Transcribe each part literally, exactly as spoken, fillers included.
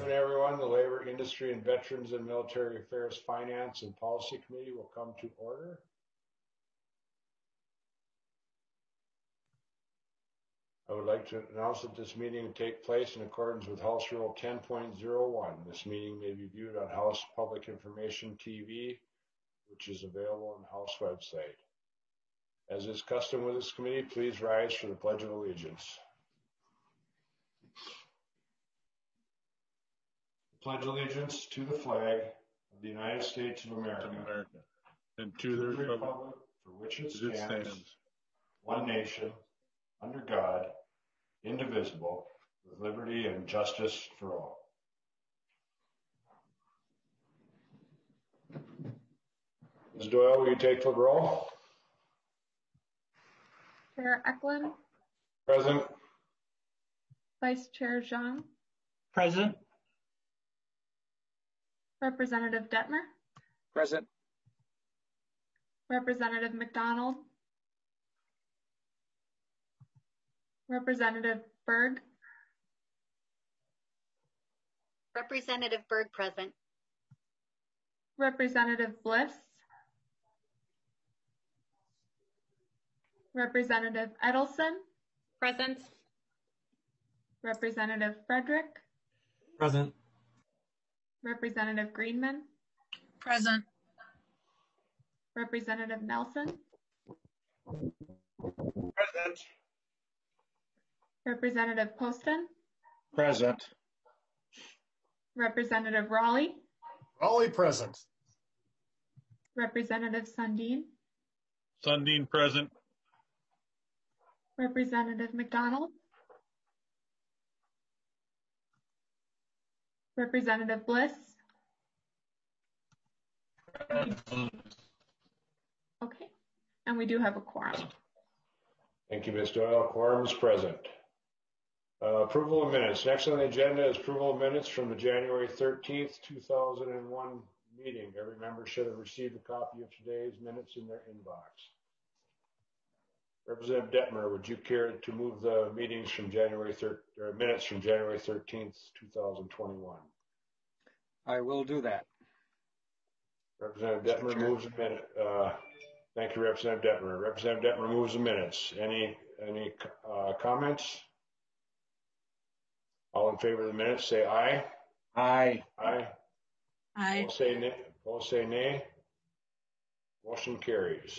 afternoon, everyone. The Labor, Industry, and Veterans and Military Affairs Finance and Policy Committee will come to order. I would like to announce that this meeting will take place in accordance with House Rule ten point oh one. This meeting may be viewed on House Public Information T V, which is available on the House website. As is custom with this committee, please rise for the Pledge of Allegiance. Pledge allegiance to the flag of the United States of America, America. and to, to the republic, republic for which it stands, it stands, one nation, under God, indivisible, with liberty and justice for all. Miz Doyle, will you take the roll? Chair Eklund. Present. Vice Chair Zhang. Present. Representative Detmer. Present. Representative McDonald. Representative Berg. Representative Berg present. Representative Bliss. Representative Edelson. Present. Representative Frederick. Present. Representative Greenman. Present. Representative Nelson. Present. Representative Poston. Present. Representative Raleigh. Raleigh present. Representative Sundin. Sundin present. Representative McDonald. Representative Bliss. Okay, and we do have a quorum. Thank you, Miz Doyle. Quorum is present. Uh, approval of minutes. Next on the agenda is approval of minutes from the January thirteenth, two thousand one meeting. Every member should have received a copy of today's minutes in their inbox. Representative Detmer, would you care to move the meetings from January third, or minutes from January thirteenth, two thousand twenty-one? I will do that. Representative Detmer moves a minute. Uh, thank you, Representative Detmer. Representative Detmer moves the minutes. Any any uh, comments? All in favor of the minutes, say aye. Aye. Aye. Aye. Opposed say nay. Opposed say nay. Motion carries.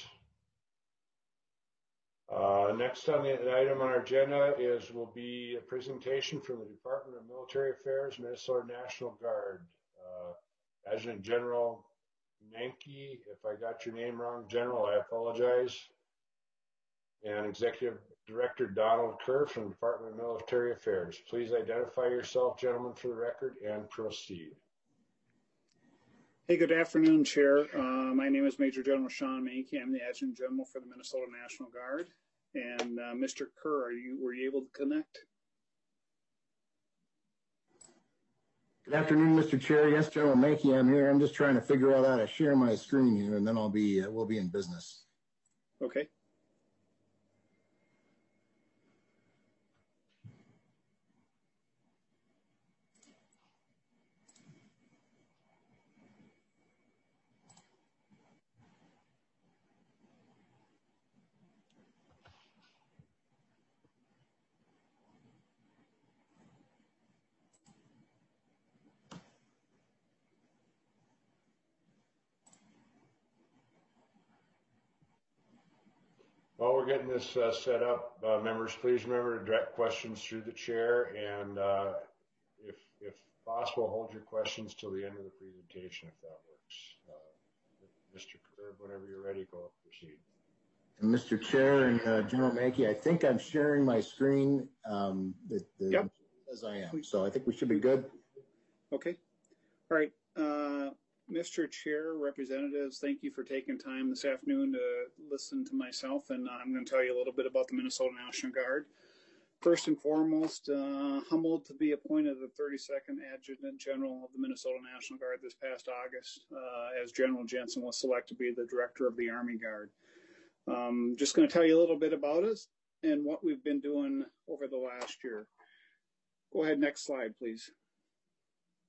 Uh, next on the item on our agenda is will be a presentation from the Department of Military Affairs, Minnesota National Guard. Uh, Adjutant General Menke, if I got your name wrong, General, I apologize. And Executive Director Donald Kerr from the Department of Military Affairs. Please identify yourself, gentlemen, for the record, and proceed. Hey, good afternoon, Chair. Uh, my name is Major General Sean Menke. I'm the Adjutant General for the Minnesota National Guard. And uh, Mister Kerr, are you were you able to connect? Good afternoon, Mister Chair. Yes, General Menke, I'm here. I'm just trying to figure out how to share my screen here, and then I'll be uh, we'll be in business. Okay. While we're getting this uh, set up, uh, members, please remember to direct questions through the chair, and uh, if, if possible, hold your questions till the end of the presentation, if that works. Uh, Mister Kerr, whenever you're ready, go proceed. And Mister Chair and uh, General Menke, I think I'm sharing my screen um, the, the, Yep. as I am, so I think we should be good. Okay. All right. Uh, Mister Chair, representatives, thank you for taking time this afternoon to listen to myself, and I'm going to tell you a little bit about the Minnesota National Guard. First and foremost, uh, humbled to be appointed the thirty-second Adjutant General of the Minnesota National Guard this past August, uh, as General Jensen was selected to be the Director of the Army Guard. Um, just going to tell you a little bit about us and what we've been doing over the last year. Go ahead, next slide, please.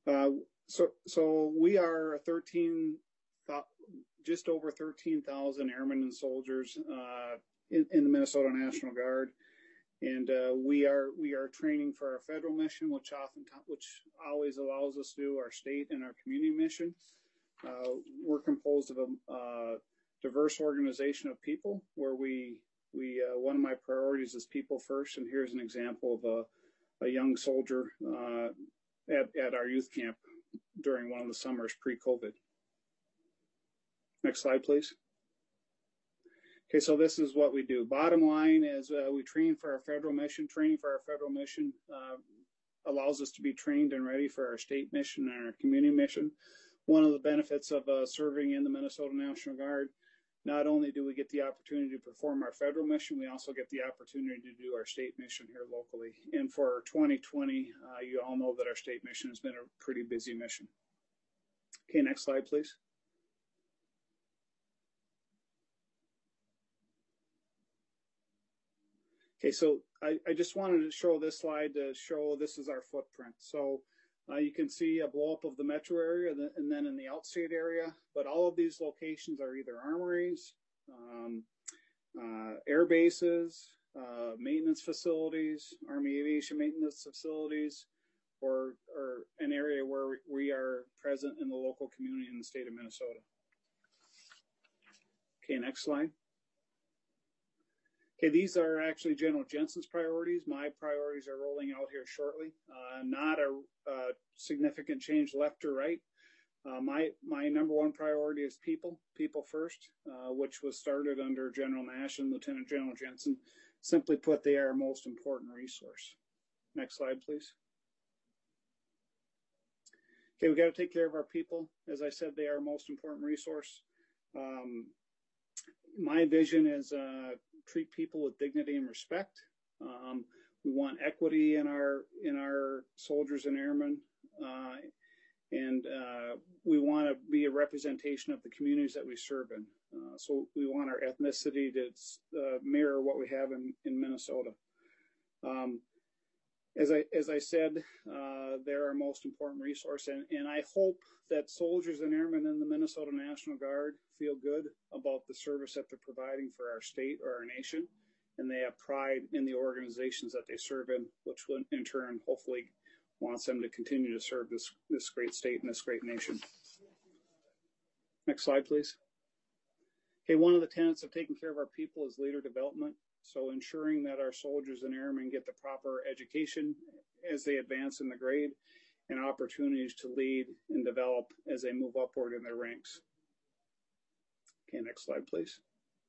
Uh, so, so we are thirteen, just over thirteen thousand airmen and soldiers uh, in, in the Minnesota National Guard, and uh, we are we are training for our federal mission, which often which always allows us to do our state and our community mission. Uh, we're composed of a uh, diverse organization of people, where we we uh, one of my priorities is people first, and here's an example of a, a young soldier uh, at at our youth camp during one of the summers pre-COVID. Next slide, please. Okay, so this is what we do. Bottom line is uh, we train for our federal mission. Training for our federal mission uh, allows us to be trained and ready for our state mission and our community mission. One of the benefits of uh, serving in the Minnesota National Guard, not only do we get the opportunity to perform our federal mission, we also get the opportunity to do our state mission here locally. And for twenty twenty, uh, you all know that our state mission has been a pretty busy mission. Okay, next slide, please. Okay, so I, I just wanted to show this slide to show this is our footprint. So uh, you can see a blow up of the metro area and then in the outstate area, but all of these locations are either armories, um, uh, air bases, uh, maintenance facilities, Army aviation maintenance facilities, or, or an area where we are present in the local community in the state of Minnesota. Okay, next slide. Okay, these are actually General Jensen's priorities. My priorities are rolling out here shortly. Uh, not a, a significant change left or right. Uh, my my number one priority is people, people first, uh, which was started under General Nash and Lieutenant General Jensen. Simply put, they are our most important resource. Next slide, please. Okay, we got to take care of our people. As I said, they are our most important resource. Um, my vision is uh, treat people with dignity and respect. Um, we want equity in our in our soldiers and airmen, uh, and uh, we want to be a representation of the communities that we serve in. Uh, so we want our ethnicity to uh, mirror what we have in in Minnesota. Um, as I as I said, uh, they're our most important resource, and and I hope that soldiers and airmen in the Minnesota National Guard feel good about the service that they're providing for our state or our nation, and they have pride in the organizations that they serve in, which will in turn hopefully wants them to continue to serve this, this great state and this great nation. Next slide, please. Okay, one of the tenets of taking care of our people is leader development. So ensuring that our soldiers and airmen get the proper education as they advance in the grade and opportunities to lead and develop as they move upward in their ranks. Okay, next slide, please.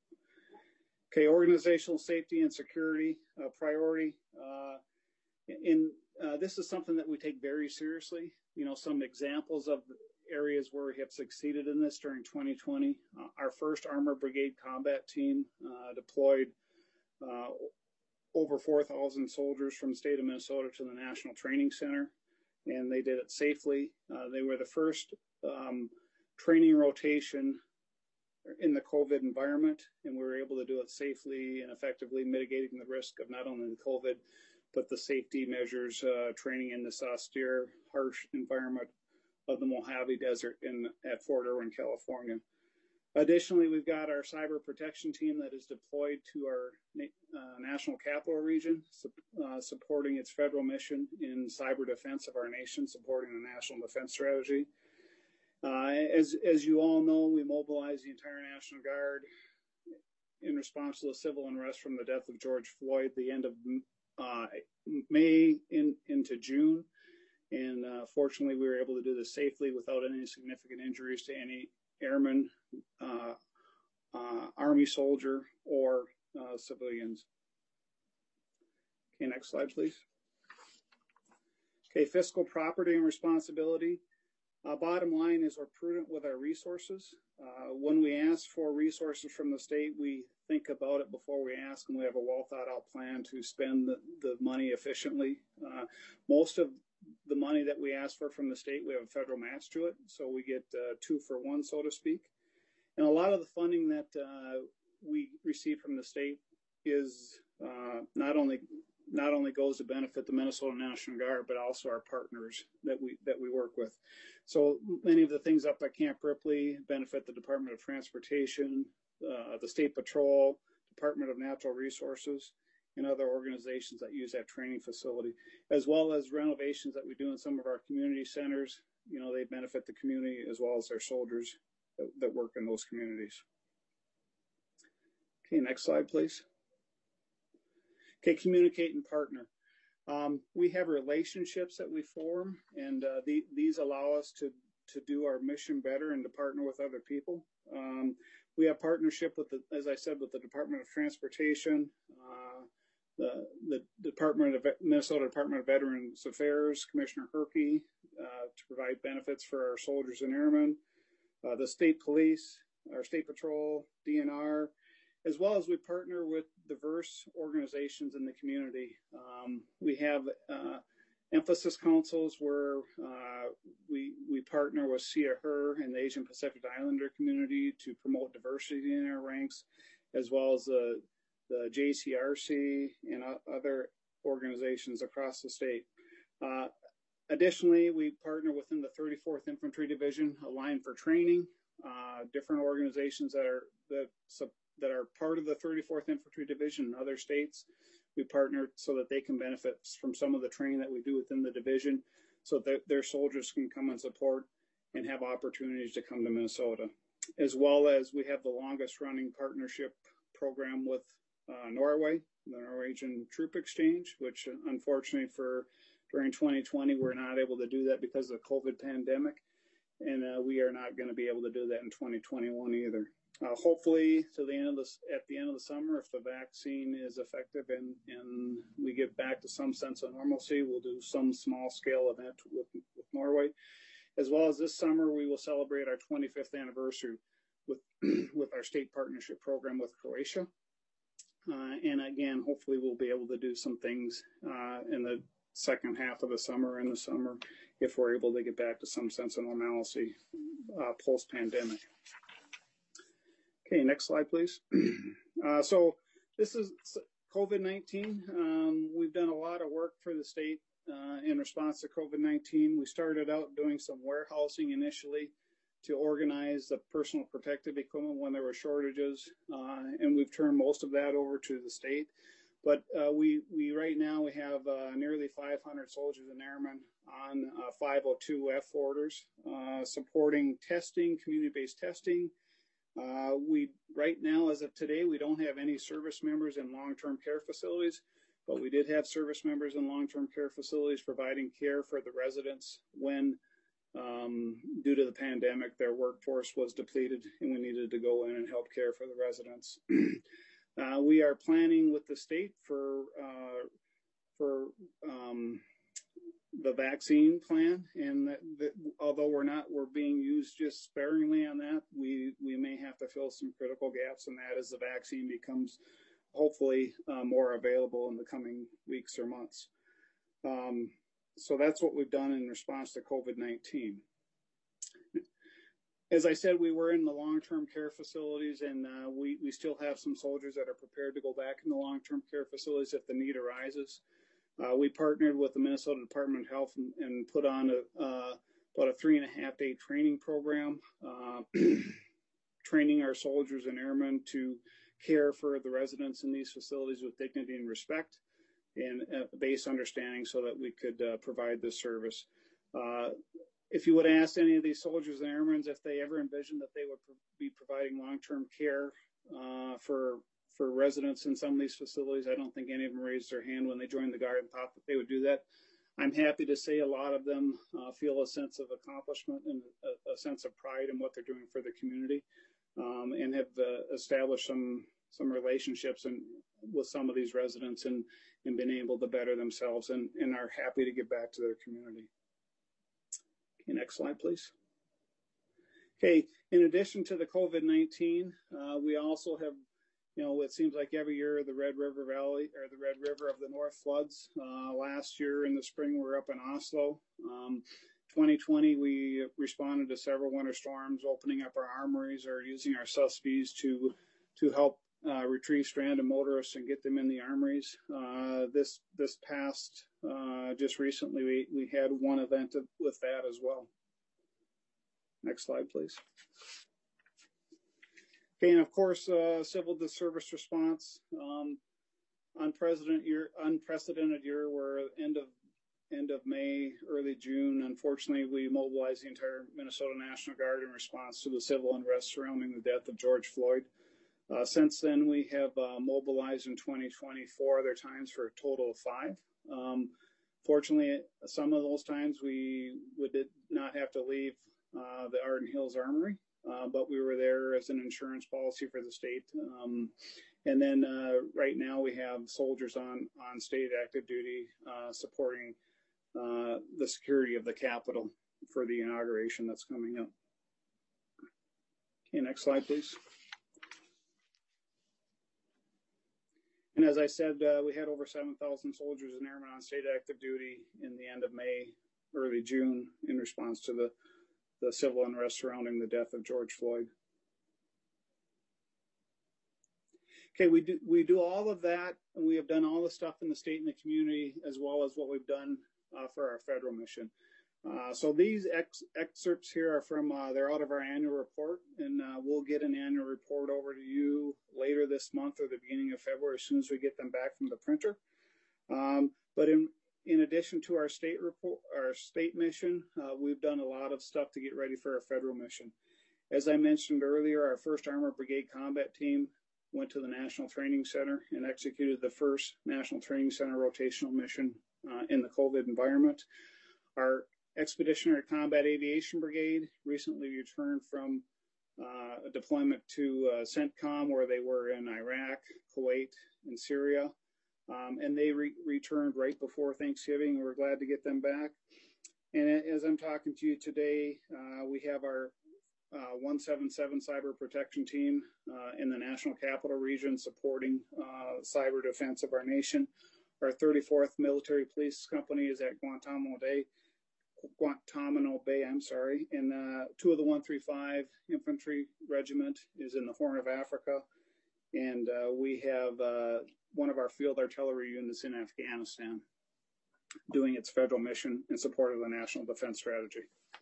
Okay, organizational safety and security uh, priority. Uh, in uh, this is something that we take very seriously. You know, some examples of areas where we have succeeded in this during twenty twenty. Uh, our first Armor Brigade combat team uh, deployed uh, over four thousand soldiers from the state of Minnesota to the National Training Center, and they did it safely. Uh, they were the first um, training rotation in the COVID environment, and we were able to do it safely and effectively, mitigating the risk of not only the COVID, but the safety measures, uh, training in this austere, harsh environment of the Mojave Desert in at Fort Irwin, California. Additionally, we've got our cyber protection team that is deployed to our uh, national capital region, uh, supporting its federal mission in cyber defense of our nation, supporting the national defense strategy. Uh, as, as you all know, we mobilized the entire National Guard in response to the civil unrest from the death of George Floyd, the end of uh, May in, into June. And uh, fortunately, we were able to do this safely without any significant injuries to any airmen, uh, uh, Army soldier, or uh, civilians. Okay, next slide, please. Okay, fiscal property and responsibility. Uh, bottom line is we're prudent with our resources. Uh, when we ask for resources from the state, we think about it before we ask, and we have a well thought out plan to spend the, the money efficiently. Uh, most of the money that we ask for from the state, we have a federal match to it, so we get uh, two for one, so to speak. And a lot of the funding that uh, we receive from the state is uh, not only not only goes to benefit the Minnesota National Guard, but also our partners that we that we work with. So many of the things up at Camp Ripley benefit the Department of Transportation, uh, the State Patrol, Department of Natural Resources, and other organizations that use that training facility, as well as renovations that we do in some of our community centers. You know, they benefit the community as well as their soldiers that, that work in those communities. Okay, next slide, please. Okay, communicate and partner. Um, we have relationships that we form, and uh, the, these allow us to, to do our mission better and to partner with other people. Um, we have partnership with, the, as I said, with the Department of Transportation, uh, the, the Department of Minnesota Department of Veterans Affairs, Commissioner Herkey, uh, to provide benefits for our soldiers and airmen, uh, the state police, our state patrol, D N R, as well as we partner with diverse organizations in the community. Um, we have uh, emphasis councils where uh, we we partner with C I H R and the Asian Pacific Islander community to promote diversity in our ranks, as well as the, the J C R C and other organizations across the state. Uh, additionally, we partner within the thirty-fourth Infantry Division, Aligned for Training, uh, different organizations that are that that are part of the thirty-fourth Infantry Division in other states. We partner so that they can benefit from some of the training that we do within the division, so that their soldiers can come and support and have opportunities to come to Minnesota. As well as we have the longest running partnership program with uh, Norway, the Norwegian Troop Exchange, which unfortunately for during twenty twenty, we're not able to do that because of the COVID pandemic. And uh, we are not going to be able to do that in twenty twenty-one either. Uh, hopefully, to the end of this, at the end of the summer, if the vaccine is effective and, and we get back to some sense of normalcy, we'll do some small scale event with, with Norway. As well as this summer, we will celebrate our twenty-fifth anniversary with with our state partnership program with Croatia. Uh, and again, hopefully, we'll be able to do some things uh, in the second half of the summer and the summer if we're able to get back to some sense of normalcy uh, post-pandemic. Okay, next slide, please. Uh, so this is COVID nineteen. Um, we've done a lot of work for the state uh, in response to COVID nineteen. We started out doing some warehousing initially to organize the personal protective equipment when there were shortages, uh, and we've turned most of that over to the state. But uh, we, we right now we have uh, nearly five hundred soldiers and airmen on uh, five oh two F orders, uh, supporting testing, community-based testing. Uh, we right now, as of today, we don't have any service members in long-term care facilities, but we did have service members in long-term care facilities providing care for the residents when, um, due to the pandemic, their workforce was depleted and we needed to go in and help care for the residents. uh, we are planning with the state for uh, for um, the vaccine plan, and that, that, although we're not, we're being used just sparingly on that, we, we may have to fill some critical gaps in that as the vaccine becomes hopefully uh, more available in the coming weeks or months. Um, so that's what we've done in response to COVID nineteen. As I said, we were in the long-term care facilities, and uh, we, we still have some soldiers that are prepared to go back in the long-term care facilities if the need arises. Uh, we partnered with the Minnesota Department of Health and, and put on a, uh, about a three and a half day training program, uh, training our soldiers and airmen to care for the residents in these facilities with dignity and respect and a base understanding so that we could uh, provide this service. Uh, if you would ask any of these soldiers and airmen if they ever envisioned that they would pro- be providing long-term care uh, for for residents in some of these facilities, I don't think any of them raised their hand when they joined the Guard and thought that they would do that. I'm happy to say a lot of them uh, feel a sense of accomplishment and a, a sense of pride in what they're doing for the community, um, and have uh, established some some relationships and with some of these residents and, and been able to better themselves and, and are happy to give back to their community. Okay, next slide, please. Okay, in addition to the COVID nineteen, uh, we also have, you know, it seems like every year the Red River Valley or the Red River of the North floods. Uh, last year in the spring, we were up in Oslo. Um, twenty twenty, we responded to several winter storms, opening up our armories or using our S U S Bs to to help uh, retrieve stranded motorists and get them in the armories. Uh, this this past, uh, just recently, we, we had one event with that as well. Next slide, please. Okay, and of course, uh, civil service response. Um, unprecedented year, unprecedented year. We're end of end of May, early June. Unfortunately, we mobilized the entire Minnesota National Guard in response to the civil unrest surrounding the death of George Floyd. Uh, since then, we have uh, mobilized in twenty twenty four other times for a total of five. Um, fortunately, some of those times we, we did not have to leave uh, the Arden Hills Armory, uh, but we were there as an insurance policy for the state. Um, and then uh, right now we have soldiers on, on state active duty uh, supporting uh, the security of the Capitol for the inauguration that's coming up. Okay, next slide, please. And as I said, uh, we had over seven thousand soldiers and airmen on state active duty in the end of May, early June, in response to the, the civil unrest surrounding the death of George Floyd. Okay, we do, we do all of that, and we have done all the stuff in the state and the community, as well as what we've done uh, for our federal mission. Uh, so these ex excerpts here are from, uh, they're out of our annual report, and uh, we'll get an annual report over to you later this month or the beginning of February as soon as we get them back from the printer. Um, but in, in addition to our state report, our state mission, uh, we've done a lot of stuff to get ready for our federal mission. As I mentioned earlier, our first Armored Brigade Combat Team went to the National Training Center and executed the first National Training Center rotational mission uh, in the COVID environment. Our Expeditionary Combat Aviation Brigade recently returned from uh, a deployment to uh, CENTCOM, where they were in Iraq, Kuwait, and Syria. Um, and they re returned right before Thanksgiving. We're glad to get them back. And as I'm talking to you today, uh, we have our uh, one seventy-seven Cyber Protection Team uh, in the National Capital Region supporting uh, cyber defense of our nation. Our thirty-fourth Military Police Company is at Guantanamo Bay. Guantanamo Bay, I'm sorry, and uh, two of the one thirty-five Infantry Regiment is in the Horn of Africa, and uh, we have uh, one of our field artillery units in Afghanistan doing its federal mission in support of the National Defense Strategy.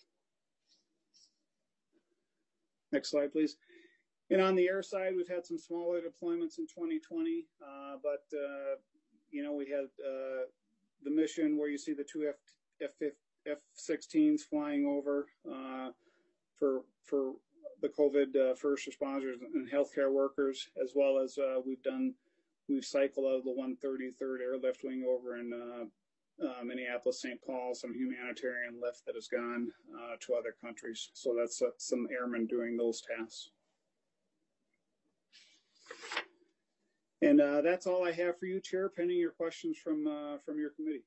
Next slide, please. And on the air side, we've had some smaller deployments in twenty twenty, uh, but, uh, you know, we had uh, the mission where you see the two F sixteens flying over uh, for for the COVID uh, first responders and healthcare workers, as well as uh, we've done, we've cycled out of the one thirty-third Airlift Wing over in uh, uh, Minneapolis, Saint Paul, some humanitarian lift that has gone uh, to other countries. So that's uh, some airmen doing those tasks. And uh, that's all I have for you, Chair, pending your questions from uh, from your committee.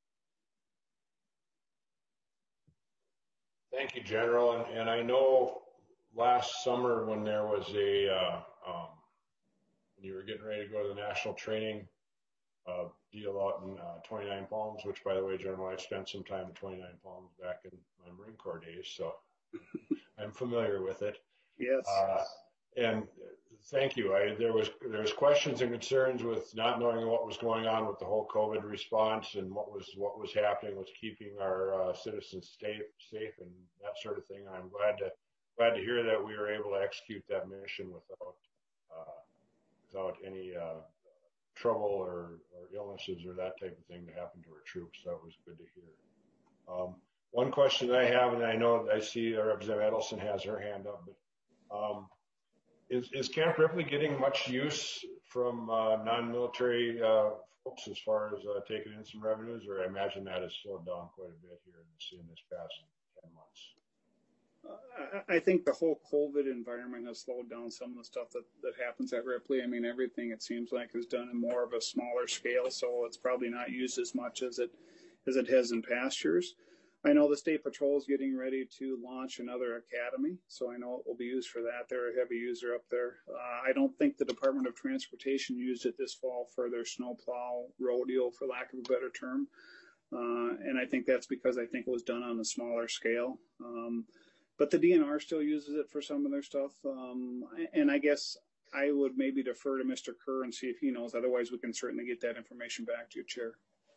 Thank you, General. And, and I know last summer when there was a, uh, um, when you were getting ready to go to the national training uh, deal out in uh, twenty-nine Palms, which, by the way, General, I spent some time in twenty-nine Palms back in my Marine Corps days, so I'm familiar with it. Yes. Uh, and thank you. I, there was there was questions and concerns with not knowing what was going on with the whole COVID response and what was what was happening with keeping our uh, citizens safe, safe and that sort of thing. And I'm glad to glad to hear that we were able to execute that mission without uh, without any uh, trouble or, or illnesses or that type of thing to happen to our troops. So it was good to hear. Um, one question I have, and I know I see Representative Edelson has her hand up, but um, Is, is Camp Ripley getting much use from uh, non-military uh, folks as far as uh, taking in some revenues, or I imagine that has slowed down quite a bit here in this, in this past ten months? Uh, I think the whole COVID environment has slowed down some of the stuff that, that happens at Ripley. I mean, everything it seems like is done in more of a smaller scale, so it's probably not used as much as it as it has in past years. I know the State Patrol is getting ready to launch another academy, so I know it will be used for that. They're a heavy user up there. Uh, I don't think the Department of Transportation used it this fall for their snowplow rodeo, for lack of a better term. Uh, and I think that's because I think it was done on a smaller scale. Um, but the D N R still uses it for some of their stuff. Um, and I guess I would maybe defer to Mister Kerr and see if he knows. Otherwise, we can certainly get that information back to you, Chair.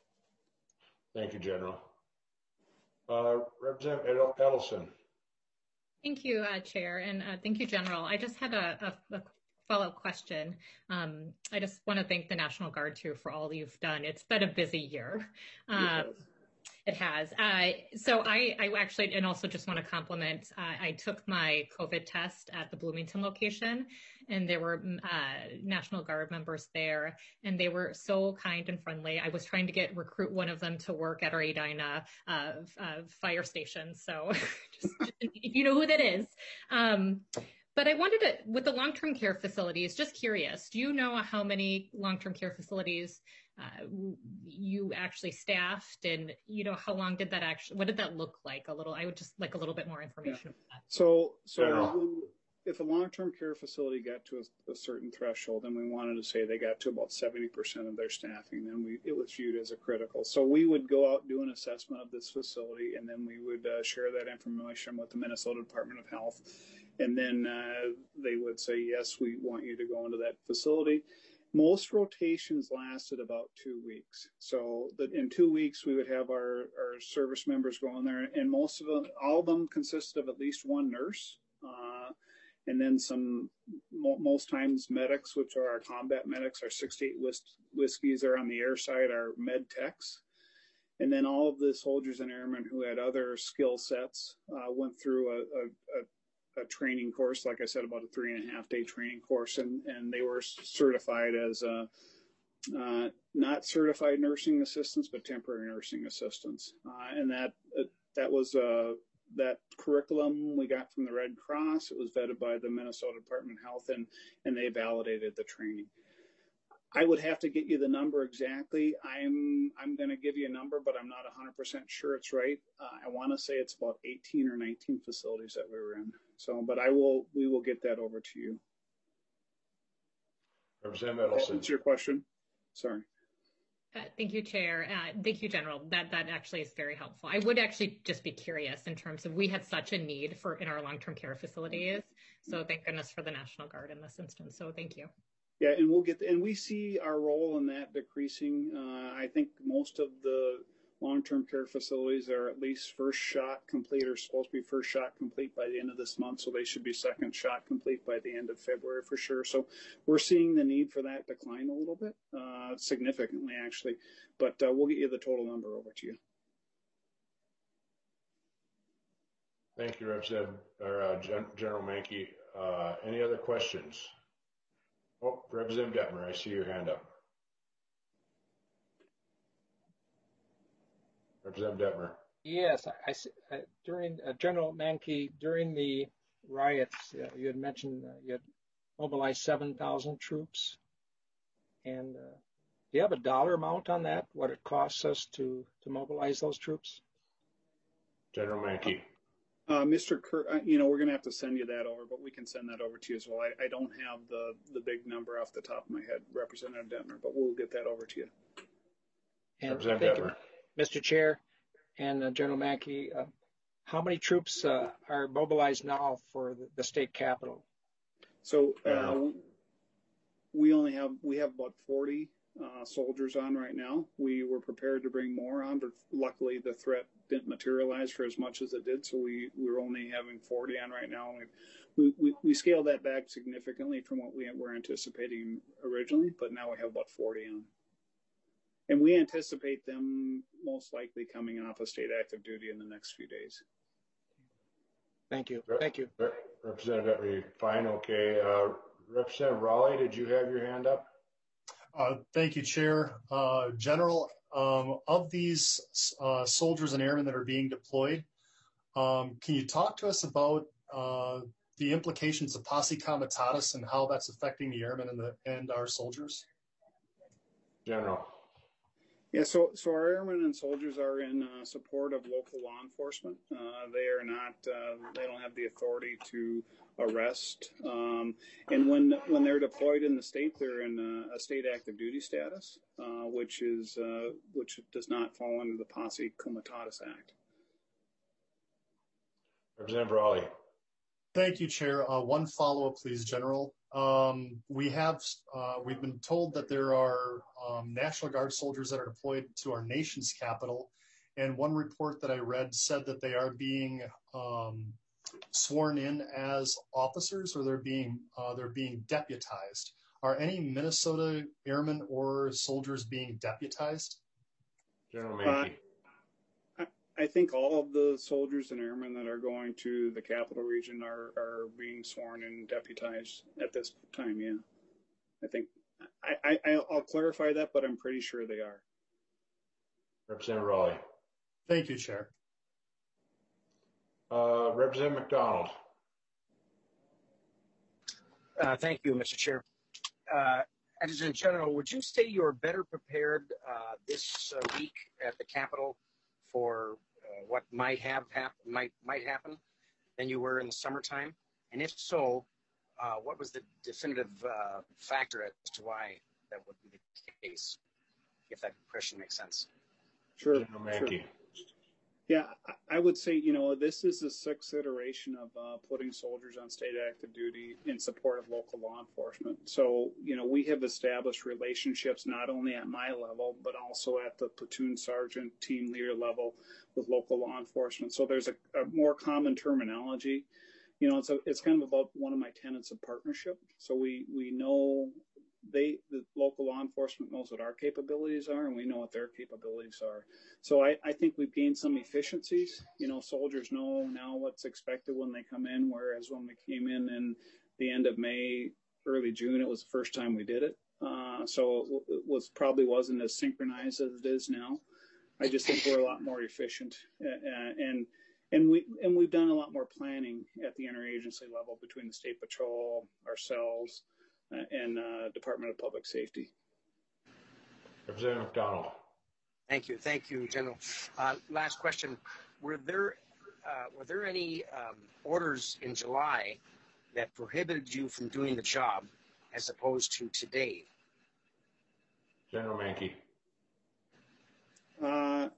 Thank you, General. Uh, Representative Edel- Edelson. Thank you, uh, Chair, and uh, thank you, General. I just had a, a, a follow-up question. Um, I just want to thank the National Guard, too, for all you've done. It's been a busy year. Um, It has. Uh, so I, I actually, and also just want to compliment, uh, I took my COVID test at the Bloomington location, and there were uh, National Guard members there, and they were so kind and friendly. I was trying to get recruit one of them to work at our Edina uh, uh, fire station. So just, if you know who that is. Um, But I wanted to, with the long-term care facilities, just curious, do you know how many long-term care facilities uh, you actually staffed, and, you know, how long did that actually, what did that look like a little? I would just like a little bit more information Yeah. about that. So, so when, if a long-term care facility got to a, a certain threshold, and we wanted to say they got to about seventy percent of their staffing, then we, it was viewed as a critical. So we would go out and do an assessment of this facility, and then we would uh, share that information with the Minnesota Department of Health. And then uh, they would say, yes, we want you to go into that facility. Most rotations lasted about two weeks. So that in two weeks, we would have our, our service members go in there, and most of them, all of them consisted of at least one nurse. Uh, and then some, most times medics, which are our combat medics, our sixty-eight whis- whiskeys are on the air side, our med techs. And then all of the soldiers and airmen who had other skill sets uh, went through a, a, a a training course, like I said, about a three and a half day training course, and, and they were certified as uh, uh, not certified nursing assistants, but temporary nursing assistants. Uh, and that uh, that was uh, that curriculum we got from the Red Cross. It was vetted by the Minnesota Department of Health, and and they validated the training. I would have to get you the number exactly. I'm I'm going to give you a number, but I'm not one hundred percent sure it's right. Uh, I want to say it's about eighteen or nineteen facilities that we were in. So, but I will we will get that over to you. Representative Edelson. That's your question. Sorry. Uh, thank you, Chair. Uh, thank you, General. That that actually is very helpful. I would actually just be curious in terms of, we had such a need for in our long-term care facilities. So thank goodness for the National Guard in this instance. So thank you. Yeah, and we'll get, and we see our role in that decreasing. Uh, I think most of the long-term care facilities are at least first shot complete, or supposed to be first shot complete by the end of this month. So they should be second shot complete by the end of February for sure. So we're seeing the need for that decline a little bit, uh, significantly actually, but uh, we'll get you the total number over to you. Thank you, Representative or uh, Gen- General Mankey. Uh, any other questions? Oh, Representative Detmer, I see your hand up. Representative Detmer. Yes, I, I, uh, during uh, General Mankey, during the riots, uh, you had mentioned uh, you had mobilized seven thousand troops. And uh, do you have a dollar amount on that, what it costs us to, to mobilize those troops? General Mankey. Uh, Mister Kerr, uh, you know, we're going to have to send you that over, but we can send that over to you as well. I, I don't have the, the big number off the top of my head, Representative Detmer, but we'll get that over to you. And Representative thank you, Detmer. Mister Chair and uh, General Mankey, uh, how many troops uh, are mobilized now for the, the state capitol? So uh, we only have, we have about forty uh, soldiers on right now. We were prepared to bring more on, but luckily the threat didn't materialize for as much as it did. So we, we were only having forty on right now. We, we, we scaled that back significantly from what we were anticipating originally, but now we have about forty on. And we anticipate them most likely coming off of state active duty in the next few days. Thank you. Thank you. Representative Detmer, fine, okay. Uh, Representative Raleigh, did you have your hand up? Uh, thank you, Chair. Uh, General, um, of these uh, soldiers and airmen that are being deployed, um, can you talk to us about uh, the implications of posse comitatus and how that's affecting the airmen and, the, and our soldiers? General. Yeah, so so our airmen and soldiers are in uh, support of local law enforcement. Uh, they are not, uh, they don't have the authority to arrest. Um, and when when they're deployed in the state, they're in a, a state active duty status, uh, which is uh, which does not fall under the Posse Comitatus Act. Representative Raleigh. Thank you, Chair. Uh, one follow-up, please, General. um, we have uh, we've been told that there are um, National Guard soldiers that are deployed to our nation's capital, and one report that I read said that they are being um, sworn in as officers, or they're being uh, they're being deputized. Are any Minnesota airmen or soldiers being deputized? General Uh, Mankey. I, I think all of the soldiers and airmen that are going to the capital region are, are being sworn and deputized at this time. Yeah, I think I, I I'll clarify that, but I'm pretty sure they are. Representative Raleigh. Thank you, Chair. Uh, Representative McDonald. Uh, thank you, Mister Chair. Uh, Adjutant General, would you say you're better prepared uh, this uh, week at the Capitol for uh, what might have hap- might might happen than you were in the summertime? And if so, uh, what was the definitive uh, factor as to why that would be the case? If that question makes sense. Sure. General Mankey. Sure. Yeah, I would say, you know, this is the sixth iteration of uh, putting soldiers on state active duty in support of local law enforcement. So, you know, we have established relationships not only at my level, but also at the platoon sergeant, team leader level with local law enforcement. So there's a, a more common terminology. You know, it's a, it's kind of about one of my tenets of partnership. So we, we know they, the local law enforcement knows what our capabilities are, and we know what their capabilities are. So I, I think we've gained some efficiencies. You know, soldiers know now what's expected when they come in, whereas when we came in in the end of May, early June, it was the first time we did it. Uh, so it was probably wasn't as synchronized as it is now. I just think we're a lot more efficient, uh, and and we and we've done a lot more planning at the interagency level between the State Patrol, ourselves, uh, and uh, Department of Public Safety. Representative McDonald. Thank you, thank you, General. Uh, last question: Were there uh, were there any um, orders in July that prohibited you from doing the job, as opposed to today? General Mankey. Uh,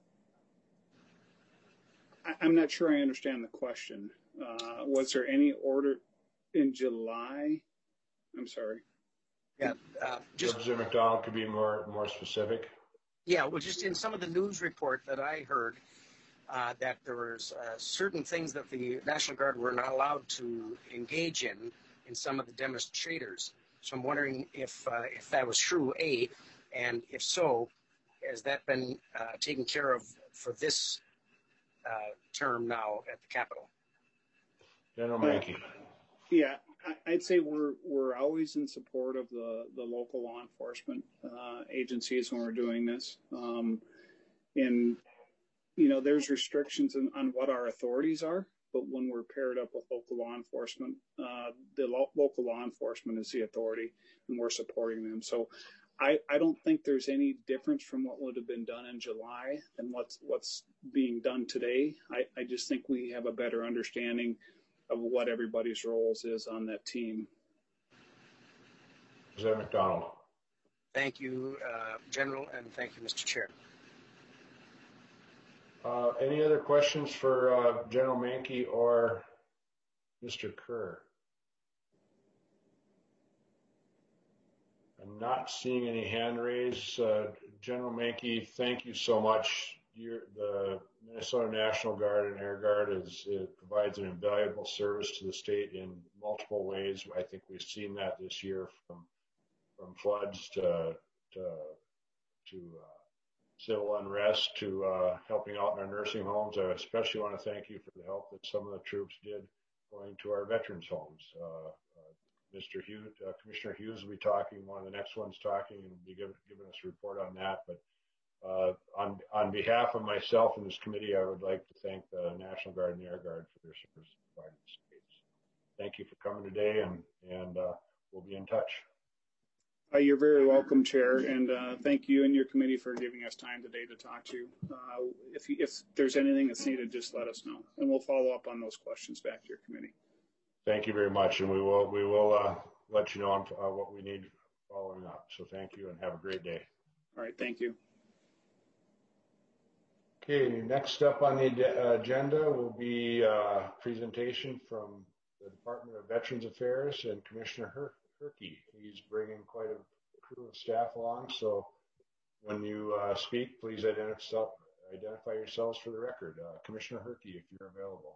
I, I'm not sure I understand the question. Uh, was there any order in July? I'm sorry. Yeah, uh, just Representative McDonald could be more more specific. Yeah, well, just in some of the news report that I heard, uh, that there was uh, certain things that the National Guard were not allowed to engage in in some of the demonstrators. So I'm wondering if uh, if that was true, A, and if so, has that been uh, taken care of for this uh, term now at the Capitol? General Mankey. Yeah, I'd say we're we're always in support of the, the local law enforcement uh, agencies when we're doing this. Um, and, you know, there's restrictions on, on what our authorities are, but when we're paired up with local law enforcement, uh, the lo- local law enforcement is the authority, and we're supporting them. So I, I don't think there's any difference from what would have been done in July and what's, what's being done today. I, I just think we have a better understanding of what everybody's roles is on that team. Representative McDonald. Thank you, uh, General, and thank you, Mister Chair. Uh, any other questions for uh, General Mankey or Mister Kerr? I'm not seeing any hand raised. Uh, General Mankey, thank you so much. You're, the Minnesota National Guard and Air Guard is, it provides an invaluable service to the state in multiple ways. I think we've seen that this year, from from floods to to, to uh, civil unrest to uh, helping out in our nursing homes. I especially want to thank you for the help that some of the troops did going to our veterans' homes. Uh, uh, Mister Hughes, uh, Commissioner Hughes will be talking. One of the next ones talking and will be giving, giving us a report on that. But Uh, on, on behalf of myself and this committee, I would like to thank the National Guard and the Air Guard for their service provided to the states. Thank you for coming today, and, and uh, we'll be in touch. Uh, you're very welcome, Chair, and uh, thank you and your committee for giving us time today to talk to you. Uh, if, if there's anything that's needed, just let us know, and we'll follow up on those questions back to your committee. Thank you very much, and we will we will uh, let you know on uh, what we need following up. So thank you, and have a great day. All right, thank you. Okay, next up on the agenda will be a presentation from the Department of Veterans Affairs and Commissioner Herkey. He's bringing quite a crew of staff along, so when you uh, speak, please identify, identify yourselves for the record. Uh, Commissioner Herkey, if you're available.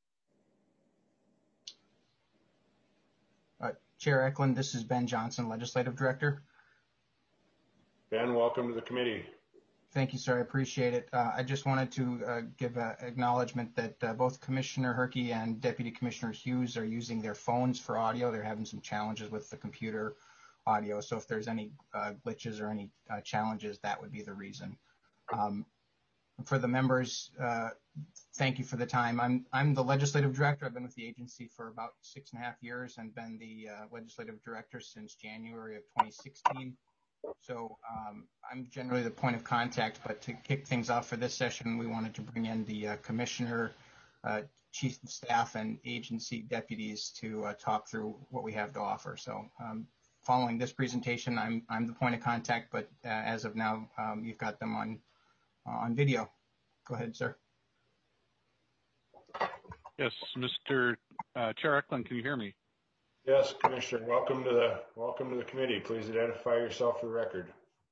Uh, Chair Eklund, this is Ben Johnson, Legislative Director. Ben, welcome to the committee. Thank you, sir. I appreciate it. Uh, I just wanted to uh, give uh, acknowledgement that uh, both Commissioner Herkey and Deputy Commissioner Hughes are using their phones for audio. They're having some challenges with the computer audio, so if there's any uh, glitches or any uh, challenges, that would be the reason. Um, for the members, uh, thank you for the time. I'm I'm the Legislative Director. I've been with the agency for about six and a half years and been the uh, Legislative Director since January of twenty sixteen. So um, I'm generally the point of contact, but to kick things off for this session, we wanted to bring in the uh, Commissioner, uh, Chief of Staff, and agency deputies to uh, talk through what we have to offer. So um, following this presentation, I'm I'm the point of contact, but uh, as of now, um, you've got them on uh, on video. Go ahead, sir. Yes, Mister Uh, Chair Eklund, can you hear me? Yes, Commissioner. Welcome to the welcome to the committee. Please identify yourself for the record.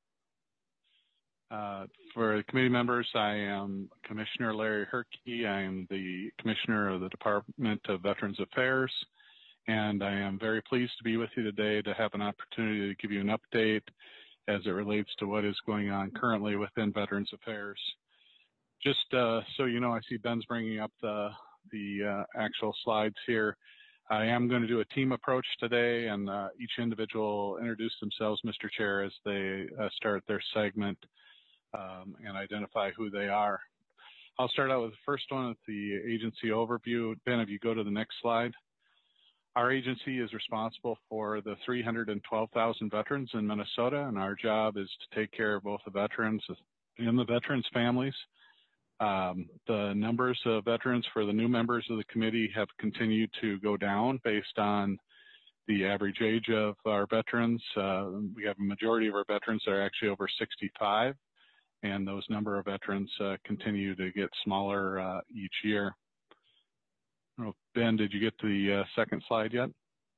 Uh, for the committee members, I am Commissioner Larry Herkey. I am the Commissioner of the Department of Veterans Affairs, and I am very pleased to be with you today to have an opportunity to give you an update as it relates to what is going on currently within Veterans Affairs. Just uh, so you know, I see Ben's bringing up the, the uh, actual slides here. I am going to do a team approach today, and uh, each individual introduce themselves, Mister Chair, as they uh, start their segment um, and identify who they are. I'll start out with the first one at the agency overview. Ben, if you go to the next slide. Our agency is responsible for the three hundred twelve thousand veterans in Minnesota, and our job is to take care of both the veterans and the veterans' families. Um, the numbers of veterans for the new members of the committee have continued to go down based on the average age of our veterans. Uh, we have a majority of our veterans that are actually over sixty-five, and those number of veterans uh, continue to get smaller uh, each year. Oh, Ben, did you get to the uh, second slide yet?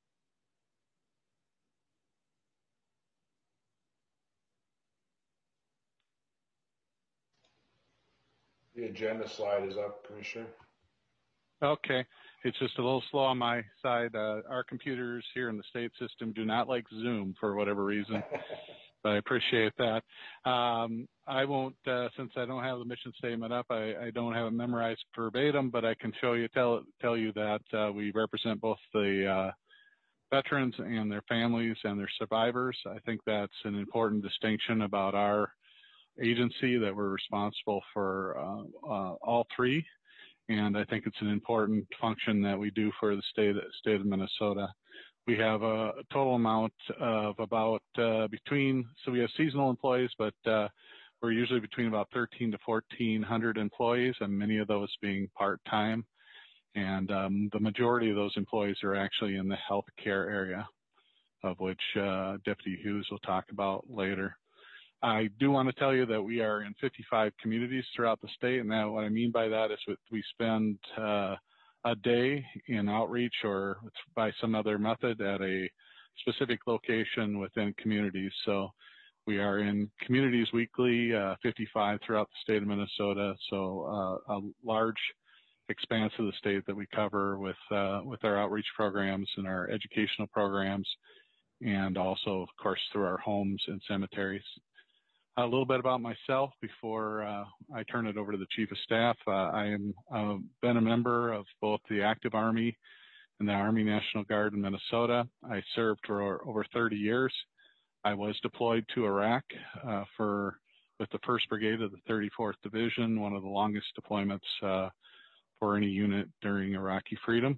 The agenda slide is up, Commissioner. Okay, it's just a little slow on my side. Uh, our computers here in the state system do not like Zoom for whatever reason, but I appreciate that. Um, I won't, uh, since I don't have the mission statement up, I, I don't have it memorized verbatim, but I can show you, tell, tell you that uh, we represent both the uh, veterans and their families and their survivors. I think that's an important distinction about our agency, that we're responsible for uh, uh, all three, and I think it's an important function that we do for the state state of Minnesota. We have a total amount of about uh, between, so we have seasonal employees, but uh, we're usually between about thirteen to fourteen hundred employees, and many of those being part-time, and um, the majority of those employees are actually in the healthcare area, of which uh, Deputy Hughes will talk about later. I do want to tell you that we are in fifty-five communities throughout the state, and that what I mean by that is that we spend uh, a day in outreach or by some other method at a specific location within communities. So we are in communities weekly, uh, fifty-five throughout the state of Minnesota, so uh, a large expanse of the state that we cover with, uh, with our outreach programs and our educational programs, and also, of course, through our homes and cemeteries. A little bit about myself before uh, I turn it over to the Chief of Staff. Uh, I am uh, been a member of both the active Army and the Army National Guard in Minnesota. I served for over thirty years. I was deployed to Iraq uh, for with the first Brigade of the thirty-fourth Division, one of the longest deployments uh, for any unit during Iraqi freedom.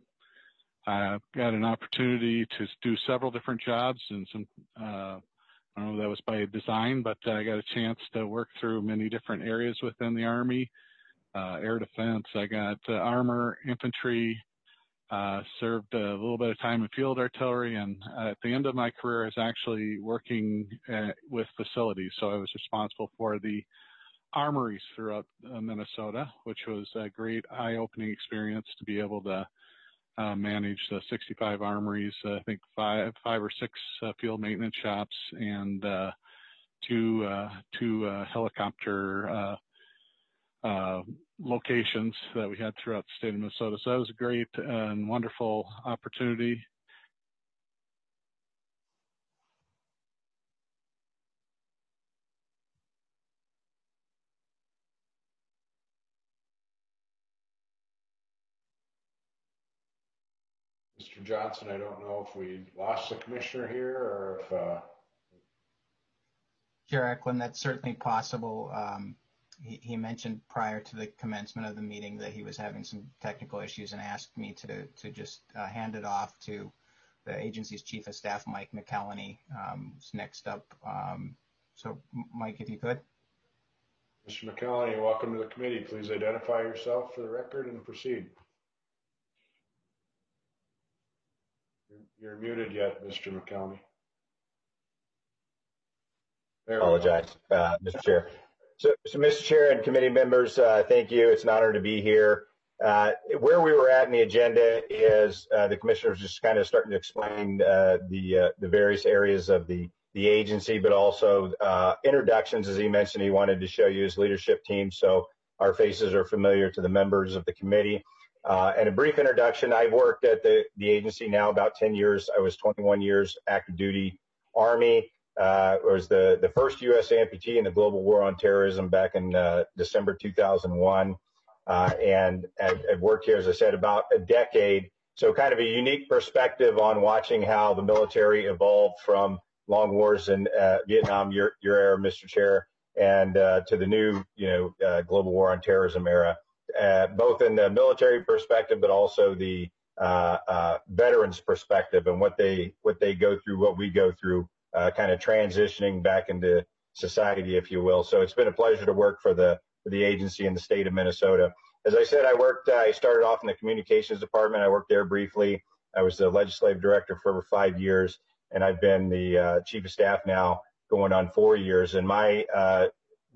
I got an opportunity to do several different jobs and some uh, I don't know if that was by design, but I got a chance to work through many different areas within the Army. Uh, air defense, I got uh, armor, infantry, uh, served a little bit of time in field artillery, and uh, at the end of my career I was actually working uh, with facilities. So I was responsible for the armories throughout uh, Minnesota, which was a great eye-opening experience to be able to uh, manage the sixty-five armories, I think five, five or six uh, field maintenance shops, and uh, two, uh, two uh, helicopter uh, uh, locations that we had throughout the state of Minnesota. So that was a great and wonderful opportunity. Mister Johnson, I don't know if we lost the commissioner here or if. Uh... Chair Eklund, that's certainly possible. Um, he, he mentioned prior to the commencement of the meeting that he was having some technical issues and asked me to to just uh, hand it off to the agency's Chief of Staff, Mike McElhenney, um, who's next up. Um, so, Mike, if you could. Mister McElhenney, welcome to the committee. Please identify yourself for the record and proceed. You're muted yet, Mister McElhenney. Apologize, uh, Mister Chair. So, so, Mister Chair and committee members, uh, thank you. It's an honor to be here. Uh, where we were at in the agenda is uh, the commissioners just kind of starting to explain uh, the uh, the various areas of the the agency, but also uh, introductions. As he mentioned, he wanted to show you his leadership team, so our faces are familiar to the members of the committee. Uh, and a brief introduction, I've worked at the, the agency now about ten years. I was twenty-one years active duty Army. Uh, was the, the first U S amputee in the global war on terrorism back in uh, December two thousand one. Uh, and I've, I've worked here, as I said, about a decade. So kind of a unique perspective on watching how the military evolved from long wars in uh, Vietnam, your, your era, Mister Chair, and uh, to the new, you know, uh, global war on terrorism era. Uh, both in the military perspective, but also the uh, uh, veterans perspective and what they what they go through, what we go through, uh, kind of transitioning back into society, if you will. So it's been a pleasure to work for the for the agency in the state of Minnesota. As I said, I worked. Uh, I started off in the communications department. I worked there briefly. I was the legislative director for over five years, and I've been the uh, chief of staff now, going on four years. And my uh,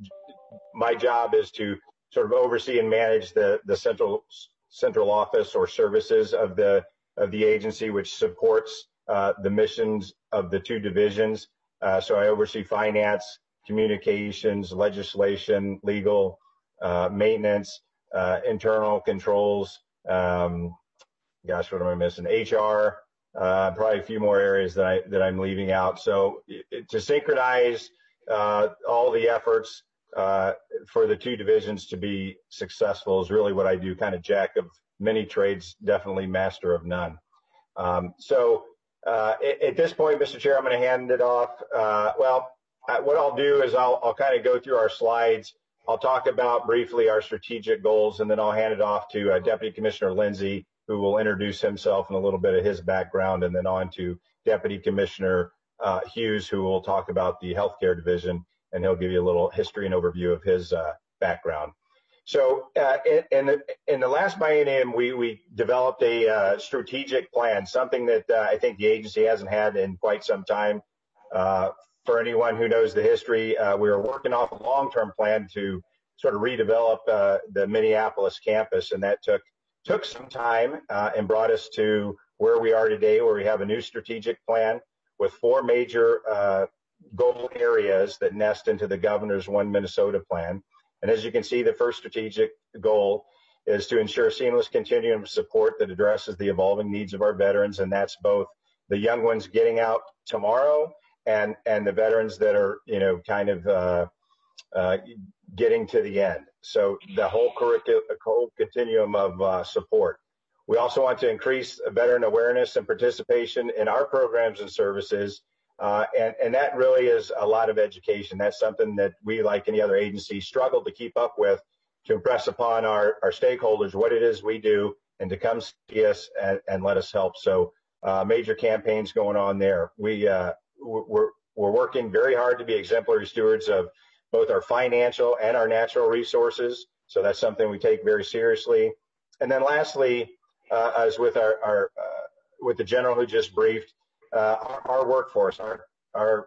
my job is to sort of oversee and manage the, the central central office or services of the of the agency, which supports uh, the missions of the two divisions. Uh, so I oversee finance, communications, legislation, legal, uh, maintenance, uh, internal controls. Um, gosh, what am I missing? H R. Uh, probably a few more areas that I that I'm leaving out. So it, to synchronize uh, all the efforts uh, for the two divisions to be successful is really what I do. Kind of jack of many trades, definitely master of none. Um, so uh, at, at this point, Mister Chair, I'm going to hand it off. Uh, well, uh, what I'll do is I'll, I'll kind of go through our slides. I'll talk about briefly our strategic goals, and then I'll hand it off to uh, Deputy Commissioner Lindsay, who will introduce himself and a little bit of his background, and then on to Deputy Commissioner uh, Hughes, who will talk about the healthcare division, and he'll give you a little history and overview of his uh, background. So uh, in, in, the, in the last biennium, we, we developed a uh, strategic plan, something that uh, I think the agency hasn't had in quite some time. Uh, for anyone who knows the history, uh, we were working off a long-term plan to sort of redevelop uh, the Minneapolis campus, and that took took some time uh, and brought us to where we are today, where we have a new strategic plan with four major uh, goal areas that nest into the governor's One Minnesota plan. And as you can see, the first strategic goal is to ensure seamless continuum of support that addresses the evolving needs of our veterans, and that's both the young ones getting out tomorrow and and the veterans that are, you know, kind of uh, uh, getting to the end. So the whole curriculum, whole continuum of uh, support. We also want to increase veteran awareness and participation in our programs and services. Uh, and, and that really is a lot of education. That's something that we, like any other agency, struggle to keep up with, to impress upon our, our stakeholders what it is we do and to come see us and, and let us help. So uh, major campaigns going on there. We, uh, we're, we're working very hard to be exemplary stewards of both our financial and our natural resources. So that's something we take very seriously. And then lastly, uh, as with our, our uh, with the general who just briefed, uh, our, our workforce, our, our,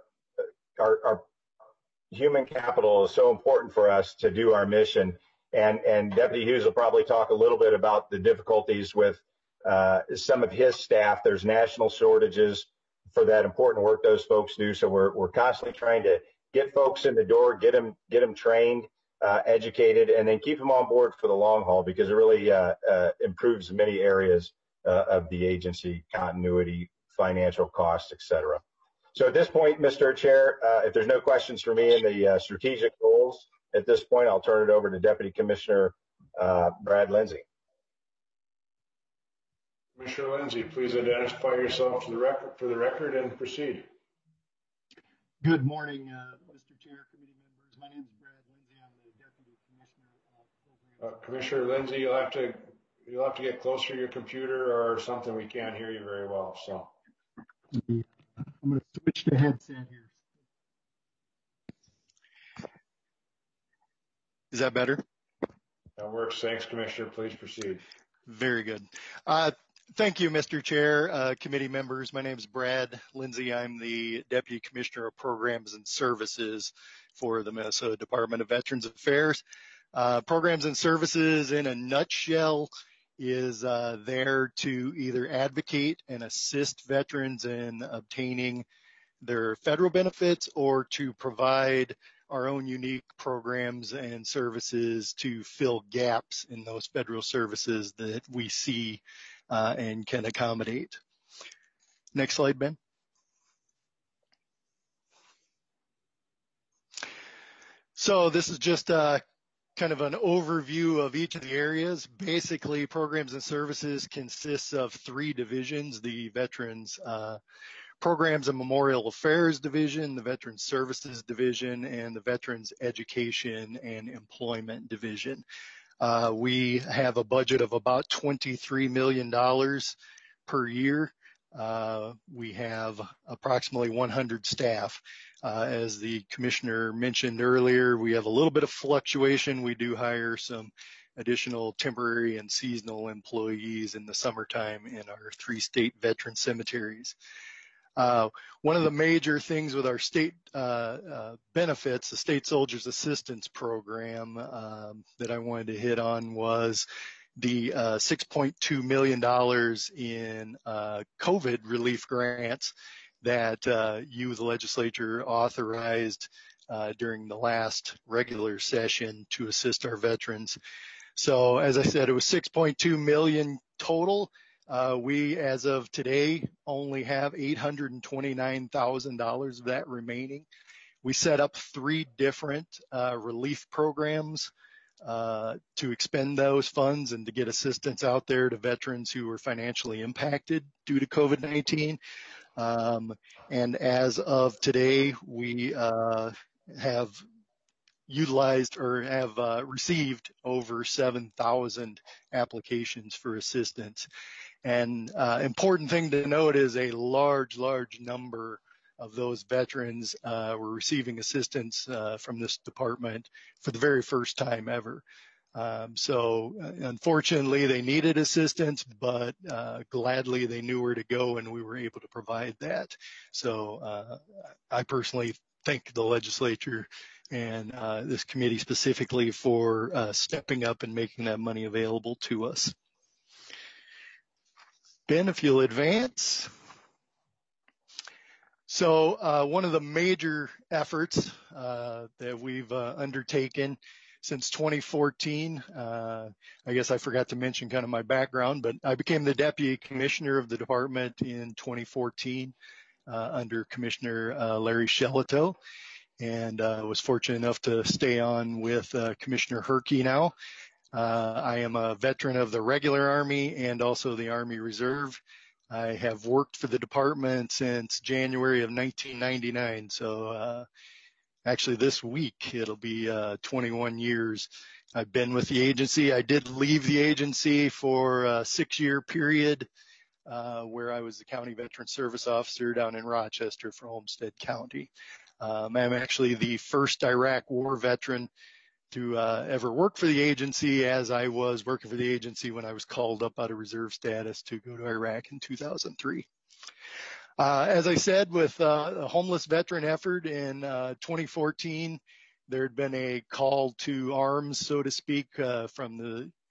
our, our human capital is so important for us to do our mission. And, and Deputy Hughes will probably talk a little bit about the difficulties with uh, some of his staff. There's national shortages for that important work those folks do. So we're, we're constantly trying to get folks in the door, get them, get them trained, uh, educated, and then keep them on board for the long haul, because it really uh, uh, improves many areas uh, of the agency: continuity, financial costs, et cetera. So at this point, Mister Chair, uh, if there's no questions for me in the uh, strategic goals, at this point, I'll turn it over to Deputy Commissioner uh, Brad Lindsay. Commissioner Lindsay, please identify yourself to the record, for the record and proceed. Good morning, uh, Mister Chair, committee members. My name is Brad Lindsay. I'm the Deputy Commissioner of Programs. Uh, Commissioner Lindsay, you'll have to you'll have to get closer to your computer or something. We can't hear you very well. So I'm going to switch to headset here. Is that better? That works. Thanks, Commissioner. Please proceed. Very good. Uh, thank you, Mister Chair, uh, committee members. My name is Brad Lindsay. I'm the Deputy Commissioner of Programs and Services for the Minnesota Department of Veterans Affairs. Uh, Programs and Services, in a nutshell, is uh, there to either advocate and assist veterans in obtaining their federal benefits, or to provide our own unique programs and services to fill gaps in those federal services that we see uh, and can accommodate. Next slide, Ben. So this is just uh, kind of an overview of each of the areas. Basically, Programs and Services consists of three divisions: the Veterans uh, Programs and Memorial Affairs Division, the Veterans Services Division, and the Veterans Education and Employment Division. Uh, we have a budget of about twenty-three million dollars per year. Uh, we have approximately one hundred staff. Uh, as the commissioner mentioned earlier, we have a little bit of fluctuation. We do hire some additional temporary and seasonal employees in the summertime in our three state veteran cemeteries. Uh, one of the major things with our state uh, uh, benefits, the State Soldiers Assistance Program, um, that I wanted to hit on was the uh, six point two million dollars in uh, COVID relief grants that uh, you, the legislature, authorized uh, during the last regular session to assist our veterans. So, as I said, it was six point two million dollars total. Uh, we, as of today, only have eight hundred twenty-nine thousand dollars of that remaining. We set up three different uh, relief programs uh, to expend those funds and to get assistance out there to veterans who were financially impacted due to COVID nineteen. Um, and as of today, we uh, have utilized or have uh, received over seven thousand applications for assistance. And uh, important thing to note is a large, large number of those veterans uh, were receiving assistance uh, from this department for the very first time ever. Um, so uh, unfortunately, they needed assistance, but uh, gladly they knew where to go, and we were able to provide that. So uh, I personally thank the legislature and uh, this committee specifically for uh, stepping up and making that money available to us. Ben, if you'll advance. So uh, one of the major efforts uh, that we've uh, undertaken since twenty fourteen, uh, I guess I forgot to mention kind of my background, but I became the Deputy Commissioner of the department in twenty fourteen uh, under Commissioner uh, Larry Shellito, and uh, was fortunate enough to stay on with uh, Commissioner Herkey now. Uh, I am a veteran of the regular Army and also the Army Reserve. I have worked for the department since January of nineteen ninety-nine. So uh, actually this week, it'll be uh, twenty-one years I've been with the agency. I did leave the agency for a six-year period uh, where I was the County Veteran Service Officer down in Rochester for Olmsted County. Um, I'm actually the first Iraq War veteran to uh, ever work for the agency, as I was working for the agency when I was called up out of reserve status to go to Iraq in two thousand three. Uh, as I said, with uh, a homeless veteran effort in uh, twenty fourteen, there had been a call to arms, so to speak, uh, from the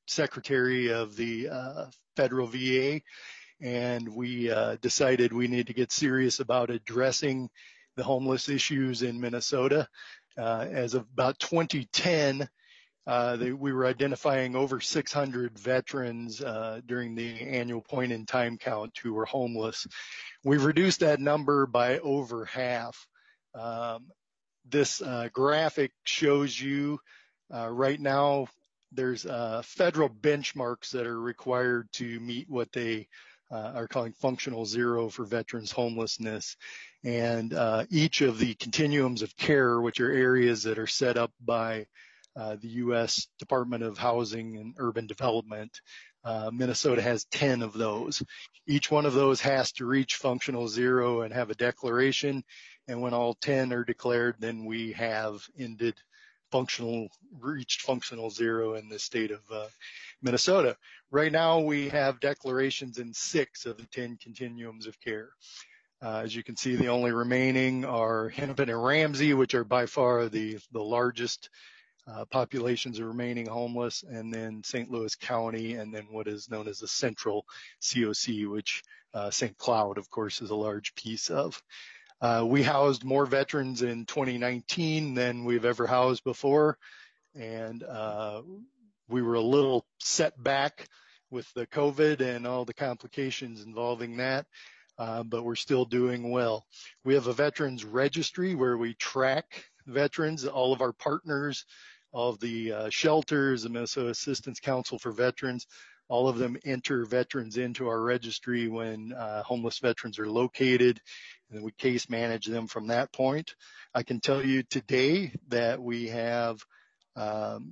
secretary of the uh, federal V A, and we uh, decided we need to get serious about addressing the homeless issues in Minnesota. Uh, as of about twenty ten, uh, they, we were identifying over six hundred veterans uh, during the annual point in time count who were homeless. We've reduced that number by over half. Um, this uh, graphic shows you uh, right now there's uh, federal benchmarks that are required to meet what they uh, are calling functional zero for veterans homelessness. And uh, each of the continuums of care, which are areas that are set up by uh, the U S Department of Housing and Urban Development, uh, Minnesota has ten of those. Each one of those has to reach functional zero and have a declaration. And when all ten are declared, then we have ended functional, reached functional zero in the state of uh, Minnesota. Right now, we have declarations in six of the ten continuums of care. Uh, as you can see, the only remaining are Hennepin and Ramsey, which are by far the, the largest uh, populations of remaining homeless, and then Saint Louis County, and then what is known as the Central C O C, which uh, Saint Cloud, of course, is a large piece of. Uh, we housed more veterans in twenty nineteen than we've ever housed before, and uh, we were a little set back with the COVID and all the complications involving that, uh, but we're still doing well. We have a veterans registry where we track veterans, all of our partners, all of the uh, shelters, the Minnesota Assistance Council for Veterans, all of them enter veterans into our registry when uh, homeless veterans are located, and we case manage them from that point. I can tell you today that we have, um,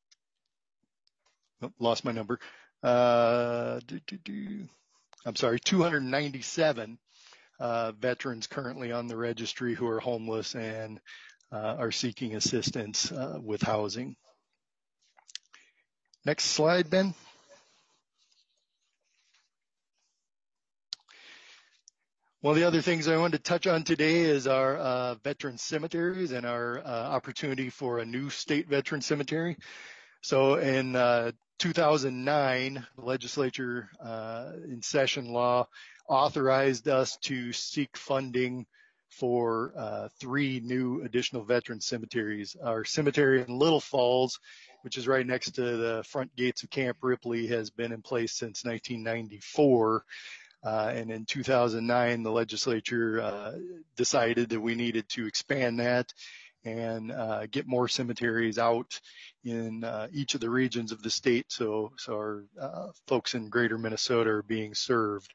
oh, lost my number, uh, do, do, do, I'm sorry, two hundred ninety-seven uh, veterans currently on the registry who are homeless and uh, are seeking assistance uh, with housing. Next slide, Ben. One of the other things I wanted to touch on today is our uh, veteran cemeteries and our uh, opportunity for a new state veteran cemetery. So in uh, two thousand nine, the legislature uh, in session law authorized us to seek funding for uh, three new additional veteran cemeteries. Our cemetery in Little Falls, which is right next to the front gates of Camp Ripley, has been in place since nineteen ninety-four. Uh, and in two thousand nine, the legislature uh, decided that we needed to expand that and uh, get more cemeteries out in uh, each of the regions of the state, so, so our uh, folks in greater Minnesota are being served.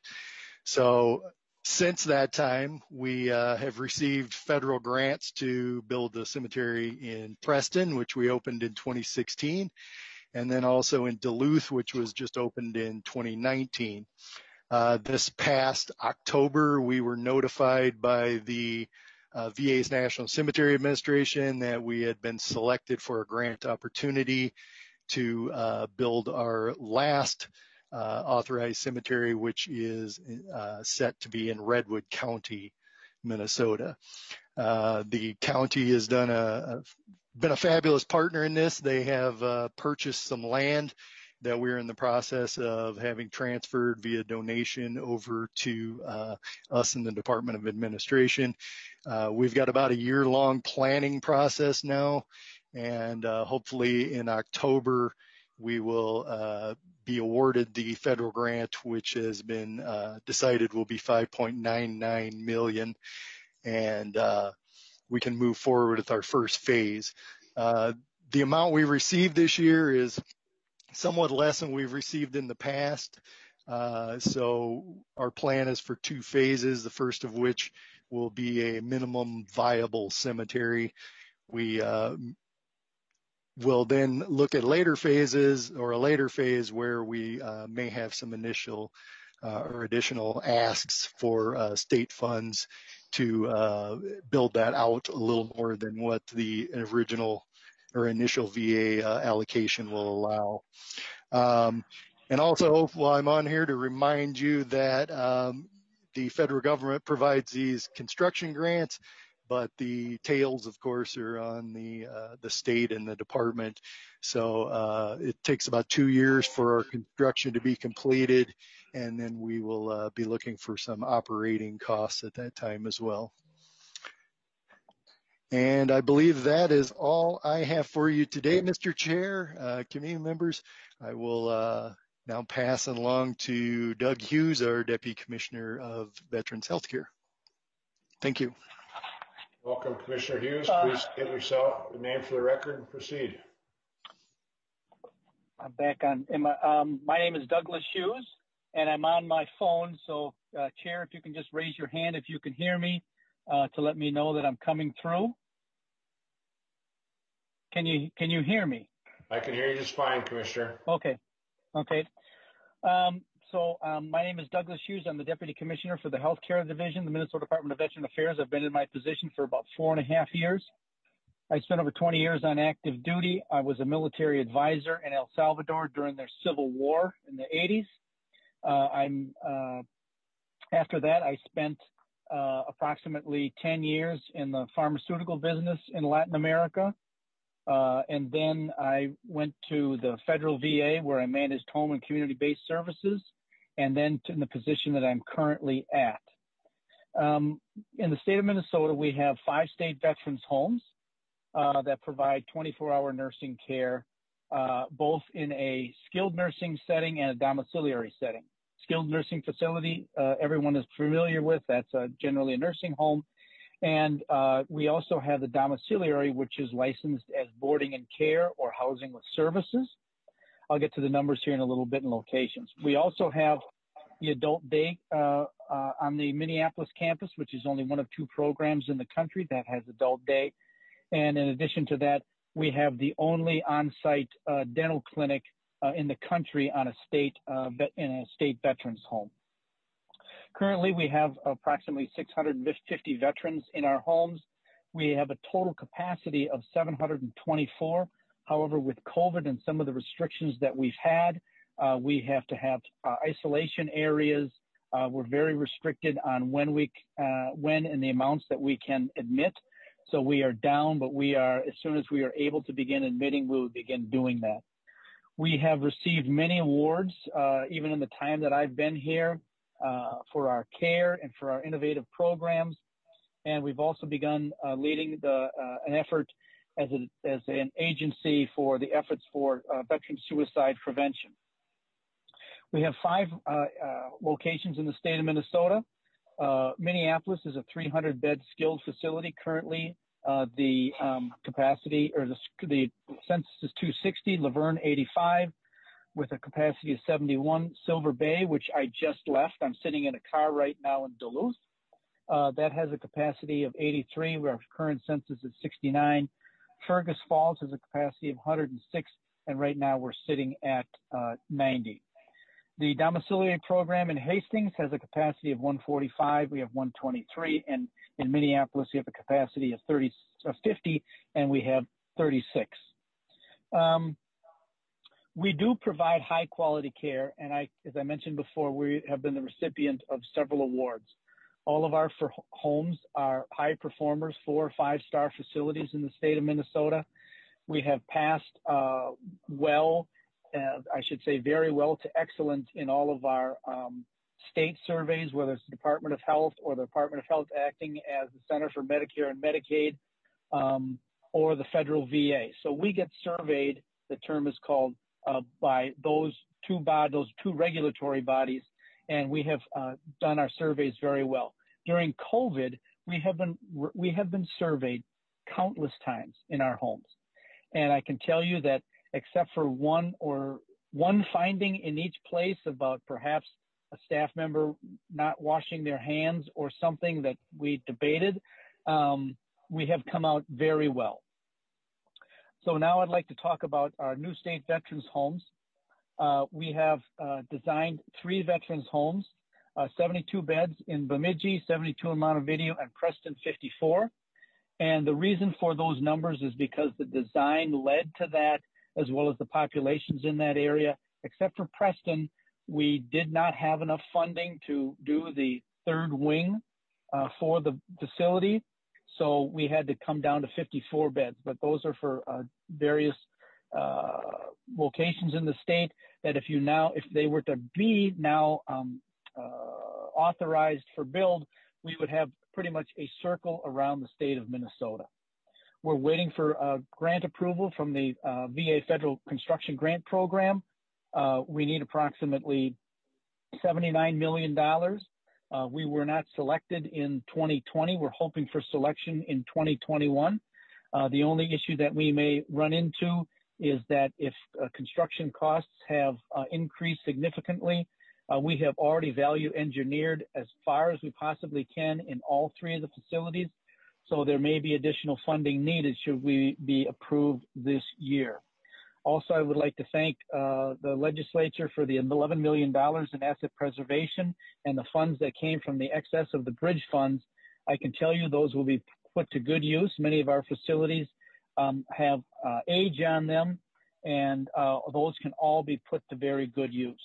So since that time, we uh, have received federal grants to build the cemetery in Preston, which we opened in twenty sixteen, and then also in Duluth, which was just opened in twenty nineteen. Uh, this past October, we were notified by the uh, V A's National Cemetery Administration that we had been selected for a grant opportunity to uh, build our last uh, authorized cemetery, which is uh, set to be in Redwood County, Minnesota. Uh, the county has done a, a been a fabulous partner in this. They have uh, purchased some land that we're in the process of having transferred via donation over to uh, us in the Department of Administration. Uh, we've got about a year-long planning process now, and uh, hopefully in October we will uh, be awarded the federal grant, which has been uh, decided will be five point nine nine million dollars, and uh, we can move forward with our first phase. Uh, the amount we received this year is somewhat less than we've received in the past. Uh, so our plan is for two phases, the first of which will be a minimum viable cemetery. We uh, will then look at later phases or a later phase where we uh, may have some initial uh, or additional asks for uh, state funds to uh, build that out a little more than what the original or initial V A uh, allocation will allow. Um, and also, while I'm on here, to remind you that um, the federal government provides these construction grants, but the tails, of course, are on the uh, the state and the department. So uh, it takes about two years for our construction to be completed, and then we will uh, be looking for some operating costs at that time as well. And I believe that is all I have for you today, Mister Chair, uh, committee members. I will uh, now pass it along to Doug Hughes, our Deputy Commissioner of Veterans Healthcare. Thank you. Welcome, Commissioner Hughes. Uh, Please give yourself the name for the record and proceed. I'm back on. Am I, um, my name is Douglas Hughes, and I'm on my phone. So, uh, Chair, if you can just raise your hand if you can hear me uh, to let me know that I'm coming through. Can you can you hear me? I can hear you just fine, Commissioner. Okay. Okay. Um, so um, my name is Douglas Hughes. I'm the Deputy Commissioner for the Healthcare Division, the Minnesota Department of Veteran Affairs. I've been in my position for about four and a half years. I spent over twenty years on active duty. I was a military advisor in El Salvador during their civil war in the eighties. Uh, I'm uh, after that, I spent uh, approximately ten years in the pharmaceutical business in Latin America. Uh, and then I went to the federal V A where I managed home and community-based services, and then to the position that I'm currently at. Um, in the state of Minnesota, we have five state veterans homes uh, that provide twenty-four hour nursing care, uh, both in a skilled nursing setting and a domiciliary setting. Skilled nursing facility, uh, everyone is familiar with. That's uh, generally a nursing home. And uh, we also have the domiciliary, which is licensed as boarding and care or housing with services. I'll get to the numbers here in a little bit in locations. We also have the adult day uh, uh, on the Minneapolis campus, which is only one of two programs in the country that has adult day. And in addition to that, we have the only on-site uh, dental clinic uh, in the country on a state uh, in a state veterans home. Currently, we have approximately six hundred fifty veterans in our homes. We have a total capacity of seven hundred twenty-four. However, with COVID and some of the restrictions that we've had, uh, we have to have uh, isolation areas. Uh, we're very restricted on when we, uh, when and the amounts that we can admit. So we are down, but we are, as soon as we are able to begin admitting, we will begin doing that. We have received many awards, uh, even in the time that I've been here. Uh, for our care and for our innovative programs. And we've also begun uh, leading the, uh, an effort as, a, as an agency for the efforts for uh, veteran suicide prevention. We have five uh, uh, locations in the state of Minnesota. Uh, Minneapolis is a three hundred bed skilled facility. Currently, uh, the um, capacity or the, the census is two sixty, Laverne eighty-five, with a capacity of seventy-one. Silver Bay, which I just left. I'm sitting in a car right now in Duluth. Uh, that has a capacity of eighty-three, where our current census is sixty-nine. Fergus Falls has a capacity of one hundred six, and right now we're sitting at uh, ninety. The domiciliary program in Hastings has a capacity of one forty-five. We have one twenty-three, and in Minneapolis we have a capacity of thirty, uh, fifty, and we have thirty-six. Um, We do provide high quality care, and I, as I mentioned before, we have been the recipient of several awards. All of our for homes are high performers, four or five star facilities in the state of Minnesota. We have passed uh, well, uh, I should say very well to excellent in all of our um, state surveys, whether it's the Department of Health or the Department of Health acting as the Center for Medicare and Medicaid, um, or the federal V A. So we get surveyed, the term is called, Uh, by those two bod, those two regulatory bodies, and we have uh, done our surveys very well. During COVID, we have been we have been surveyed countless times in our homes, and I can tell you that except for one or one finding in each place about perhaps a staff member not washing their hands or something that we debated, um, we have come out very well. So now I'd like to talk about our new state veterans homes. Uh, we have uh, designed three veterans homes, uh, seventy-two beds in Bemidji, seventy-two in Montevideo, and Preston fifty-four. And the reason for those numbers is because the design led to that, as well as the populations in that area. Except for Preston, we did not have enough funding to do the third wing uh, for the facility. So we had to come down to fifty-four beds, but those are for uh, various uh, locations in the state that if you now, if they were to be now um, uh, authorized for build, we would have pretty much a circle around the state of Minnesota. We're waiting for uh, grant approval from the uh, V A Federal Construction Grant Program. Uh, we need approximately seventy-nine million dollars. Uh, we were not selected in twenty twenty. We're hoping for selection in twenty twenty-one. Uh, the only issue that we may run into is that if uh, construction costs have uh, increased significantly, uh, we have already value engineered as far as we possibly can in all three of the facilities. So there may be additional funding needed should we be approved this year. Also, I would like to thank uh, the legislature for the eleven million dollars in asset preservation and the funds that came from the excess of the bridge funds. I can tell you those will be put to good use. Many of our facilities um, have uh, age on them, and uh, those can all be put to very good use.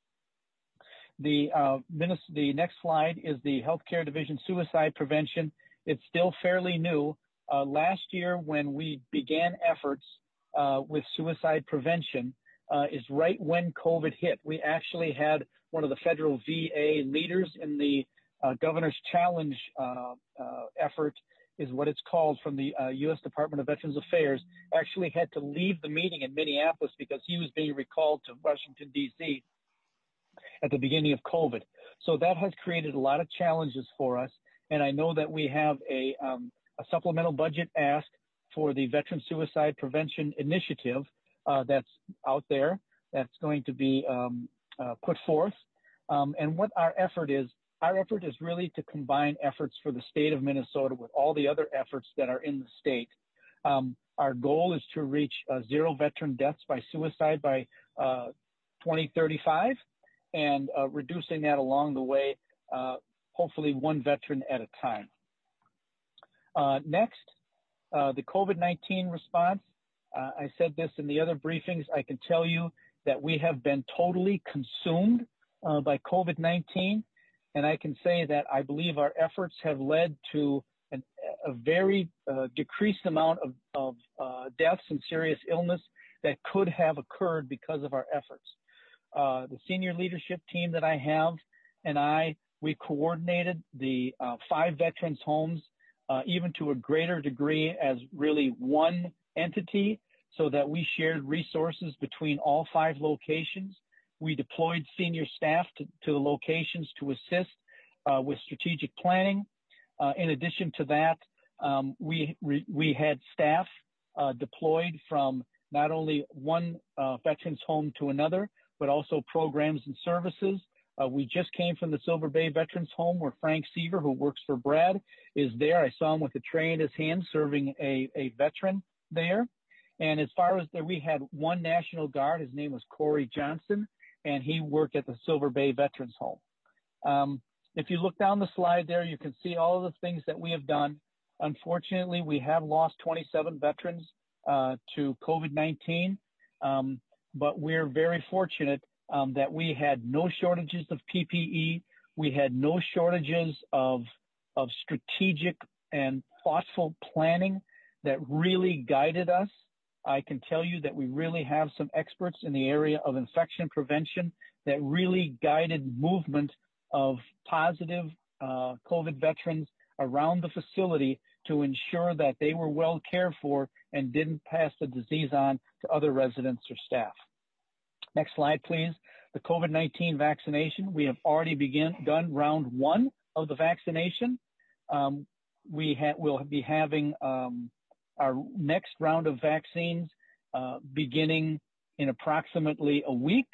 The, uh, the next slide is the Healthcare Division suicide prevention. It's still fairly new. Uh, last year, when we began efforts uh, with suicide prevention, uh, is right when COVID hit. We actually had one of the federal V A leaders in the uh, Governor's Challenge uh, uh, effort, is what it's called, from the uh, U S Department of Veterans Affairs, actually had to leave the meeting in Minneapolis because he was being recalled to Washington, D C at the beginning of COVID. So that has created a lot of challenges for us. And I know that we have a, um, a supplemental budget ask for the Veteran Suicide Prevention Initiative uh, that's out there, that's going to be um, uh, put forth. Um, and what our effort is, our effort is really to combine efforts for the state of Minnesota with all the other efforts that are in the state. Um, our goal is to reach uh, zero veteran deaths by suicide by uh, twenty thirty-five, and uh, reducing that along the way, uh, hopefully one veteran at a time. Uh, next, uh, the COVID nineteen response. Uh, I said this in the other briefings. I can tell you that we have been totally consumed uh, by COVID nineteen. And I can say that I believe our efforts have led to an, a very uh, decreased amount of, of uh, deaths and serious illness that could have occurred because of our efforts. Uh, the senior leadership team that I have and I, we coordinated the uh, five veterans homes, uh, even to a greater degree as really one entity, so that we shared resources between all five locations. We deployed senior staff to, to the locations to assist uh, with strategic planning. Uh, in addition to that, um, we, re, we had staff uh, deployed from not only one uh, veterans home to another, but also programs and services. Uh, we just came from the Silver Bay Veterans Home, where Frank Seaver, who works for Brad, is there. I saw him with a tray in his hand serving a, a veteran there. And as far as that, we had one National Guard. His name was Corey Johnson, and he worked at the Silver Bay Veterans Home. Um, if you look down the slide there, you can see all of the things that we have done. Unfortunately, we have lost twenty-seven veterans uh, to COVID nineteen, um, but we're very fortunate um, that we had no shortages of P P E. We had no shortages of, of strategic and thoughtful planning that really guided us. I can tell you that we really have some experts in the area of infection prevention that really guided movement of positive uh, COVID veterans around the facility to ensure that they were well cared for and didn't pass the disease on to other residents or staff. Next slide, please. The COVID nineteen vaccination. We have already begun done round one of the vaccination. Um, we ha will be having um, our next round of vaccines uh, beginning in approximately a week,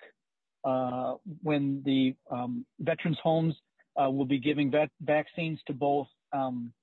uh, when the um, veterans homes uh, will be giving vet vaccines to both um,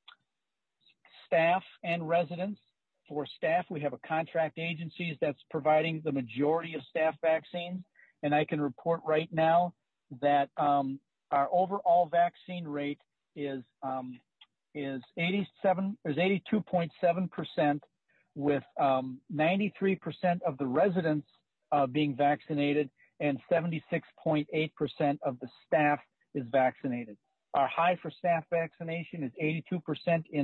staff and residents. For staff, we have a contract agencies that's providing the majority of staff vaccines, and I can report right now that um, our overall vaccine rate is um, is eighty-seven, is eighty-two point seven percent, with um, ninety-three percent of the residents uh, being vaccinated and seventy-six point eight percent of the staff is vaccinated. Our high for staff vaccination is eighty-two percent in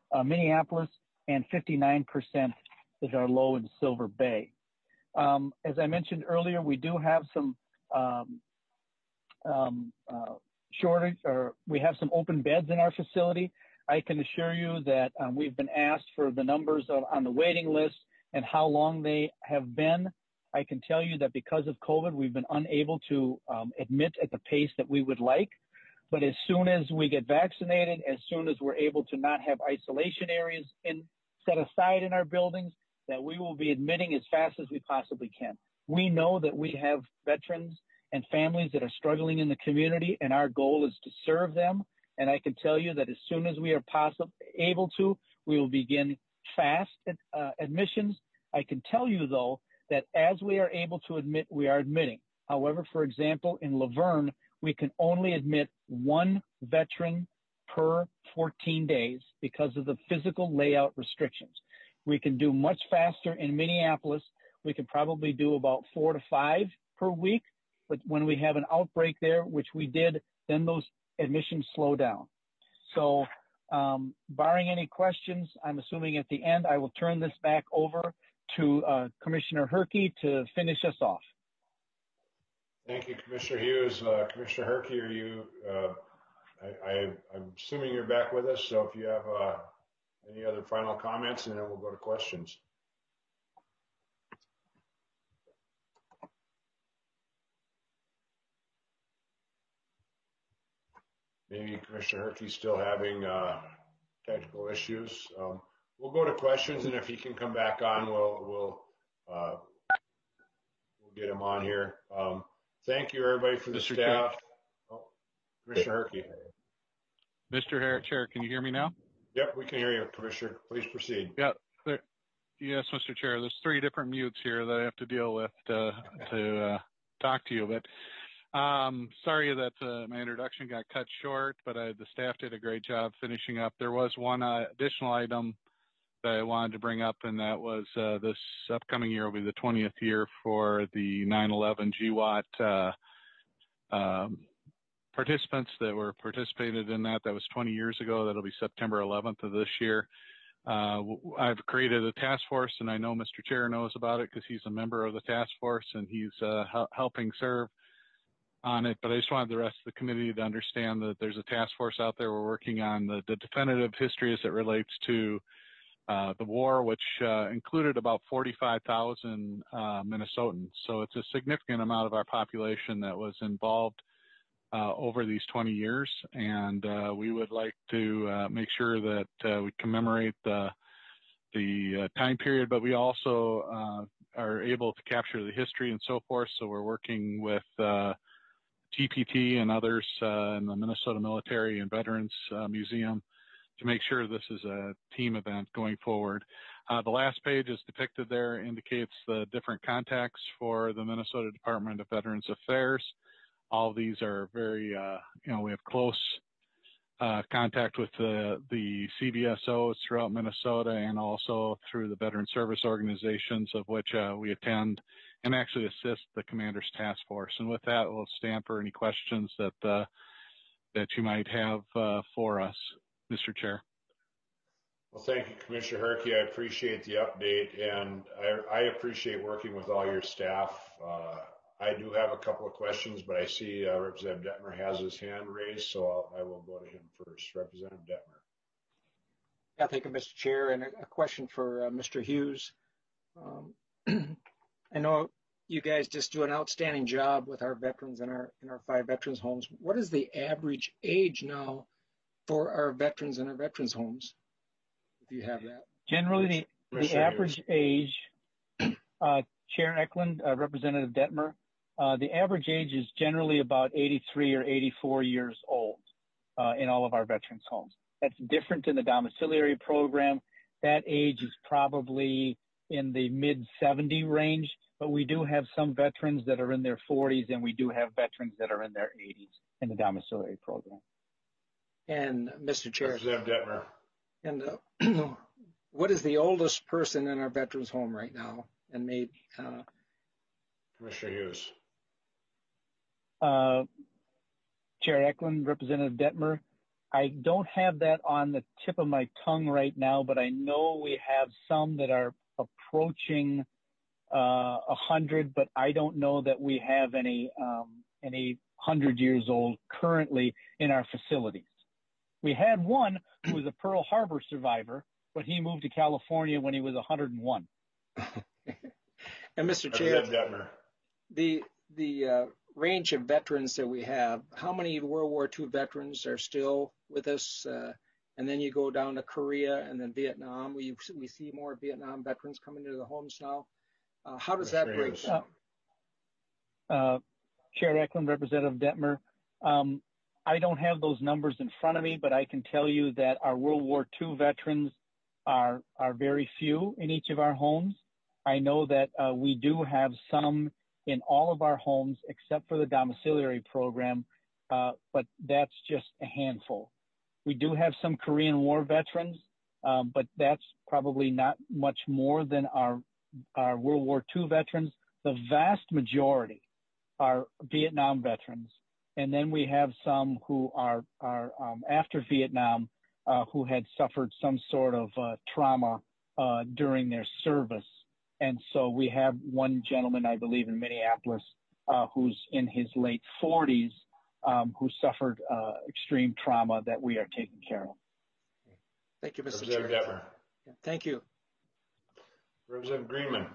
uh, Minneapolis, and fifty-nine percent is our low in Silver Bay. Um, as I mentioned earlier, we do have some um, um, uh, shortage, or we have some open beds in our facility. I can assure you that um, we've been asked for the numbers of, on the waiting list and how long they have been. I can tell you that because of COVID, we've been unable to um, admit at the pace that we would like. But as soon as we get vaccinated, as soon as we're able to not have isolation areas in, set aside in our buildings, that we will be admitting as fast as we possibly can. We know that we have veterans and families that are struggling in the community, and our goal is to serve them. And I can tell you that as soon as we are possible, able to, we will begin fast uh, admissions. I can tell you, though, that as we are able to admit, we are admitting. However, for example, in Laverne, we can only admit one veteran per fourteen days because of the physical layout restrictions. We can do much faster in Minneapolis. We can probably do about four to five per week. But when we have an outbreak there, which we did, then those admissions slow down. So um, barring any questions, I'm assuming at the end, I will turn this back over to uh, Commissioner Herke to finish us off. Thank you, Commissioner Hughes. Uh, Commissioner Herke, are you, uh, I, I, I'm assuming you're back with us, so if you have uh, any other final comments, and then we'll go to questions. Maybe Commissioner Herke's still having uh, technical issues. Um, we'll go to questions, and if he can come back on, we'll we'll uh, we'll get him on here. Um, thank you, everybody, for the Mister staff. Oh, Commissioner Herke. Mister Chair, can you hear me now? Yep, we can hear you, Commissioner. Please proceed. Yeah. There, yes, Mister Chair. There's three different mutes here that I have to deal with to to uh, talk to you, but. Um, sorry that uh, my introduction got cut short, but I, the staff did a great job finishing up. There was one uh, additional item that I wanted to bring up, and that was uh, this upcoming year will be the twentieth year for the nine eleven G W A T uh, um, participants that were participated in that. That was twenty years ago. That'll be September eleventh of this year. Uh, I've created a task force, and I know Mister Chair knows about it because he's a member of the task force, and he's uh, helping serve on it, but I just wanted the rest of the committee to understand that there's a task force out there. We're working on the, the definitive history as it relates to uh, the war, which uh, included about forty-five thousand uh, Minnesotans. So it's a significant amount of our population that was involved uh, over these twenty years, and uh, we would like to uh, make sure that uh, we commemorate the, the uh, time period, but we also uh, are able to capture the history and so forth. So we're working with uh, T P T and others uh, in the Minnesota Military and Veterans uh, Museum to make sure this is a team event going forward. Uh, the last page is depicted there, indicates the different contacts for the Minnesota Department of Veterans Affairs. All of these are very, uh, you know, we have close uh, contact with the, the C V S Os throughout Minnesota and also through the Veteran Service Organizations, of which uh, we attend and actually assist the Commander's Task Force. And with that, we'll stand for any questions that uh, that you might have uh, for us, Mister Chair. Well, thank you, Commissioner Herke. I appreciate the update, and I, I appreciate working with all your staff. Uh, I do have a couple of questions, but I see uh, Representative Detmer has his hand raised, so I'll, I will go to him first. Representative Detmer. Yeah, thank you, Mister Chair, and a, a question for uh, Mister Hughes. Um, I know you guys just do an outstanding job with our veterans in our in our five veterans homes. What is the average age now for our veterans in our veterans homes, if you have that? Generally, the, the average age, uh, Chair Eklund, uh, Representative Detmer, uh, the average age is generally about eighty-three or eighty-four years old uh, in all of our veterans homes. That's different in the domiciliary program. That age is probably in the mid seventy range, but we do have some veterans that are in their forties, and we do have veterans that are in their eighties in the domiciliary program. And Mister Chair, Representative Detmer. And uh, what is the oldest person in our veterans home right now? And maybe uh, Commissioner Hughes. Uh, Chair Eklund, Representative Detmer, I don't have that on the tip of my tongue right now, but I know we have some that are approaching uh, a hundred, but I don't know that we have any um, any hundred years old currently in our facilities. We had one who was a Pearl Harbor survivor, but he moved to California when he was one hundred and one. And Mister Chair, the the uh, range of veterans that we have, how many World War Two veterans are still with us? Uh, and then you go down to Korea and then Vietnam. We we see more Vietnam veterans coming into the homes now. Uh, how does that break down? Uh, uh, Chair Eklund, Representative Detmer, um, I don't have those numbers in front of me, but I can tell you that our World War Two veterans are are very few in each of our homes. I know that uh, we do have some in all of our homes except for the domiciliary program, uh, but that's just a handful. We do have some Korean War veterans, um, but that's probably not much more than our, our World War Two veterans. The vast majority are Vietnam veterans. And then we have some who are, are um, after Vietnam, uh, who had suffered some sort of uh, trauma uh, during their service. And so we have one gentleman, I believe, in Minneapolis, uh, who's in his late forties, um, who suffered uh, extreme trauma that we are taking care of. Thank you, Mister Chair. Detmer. Thank you. Representative Greenman.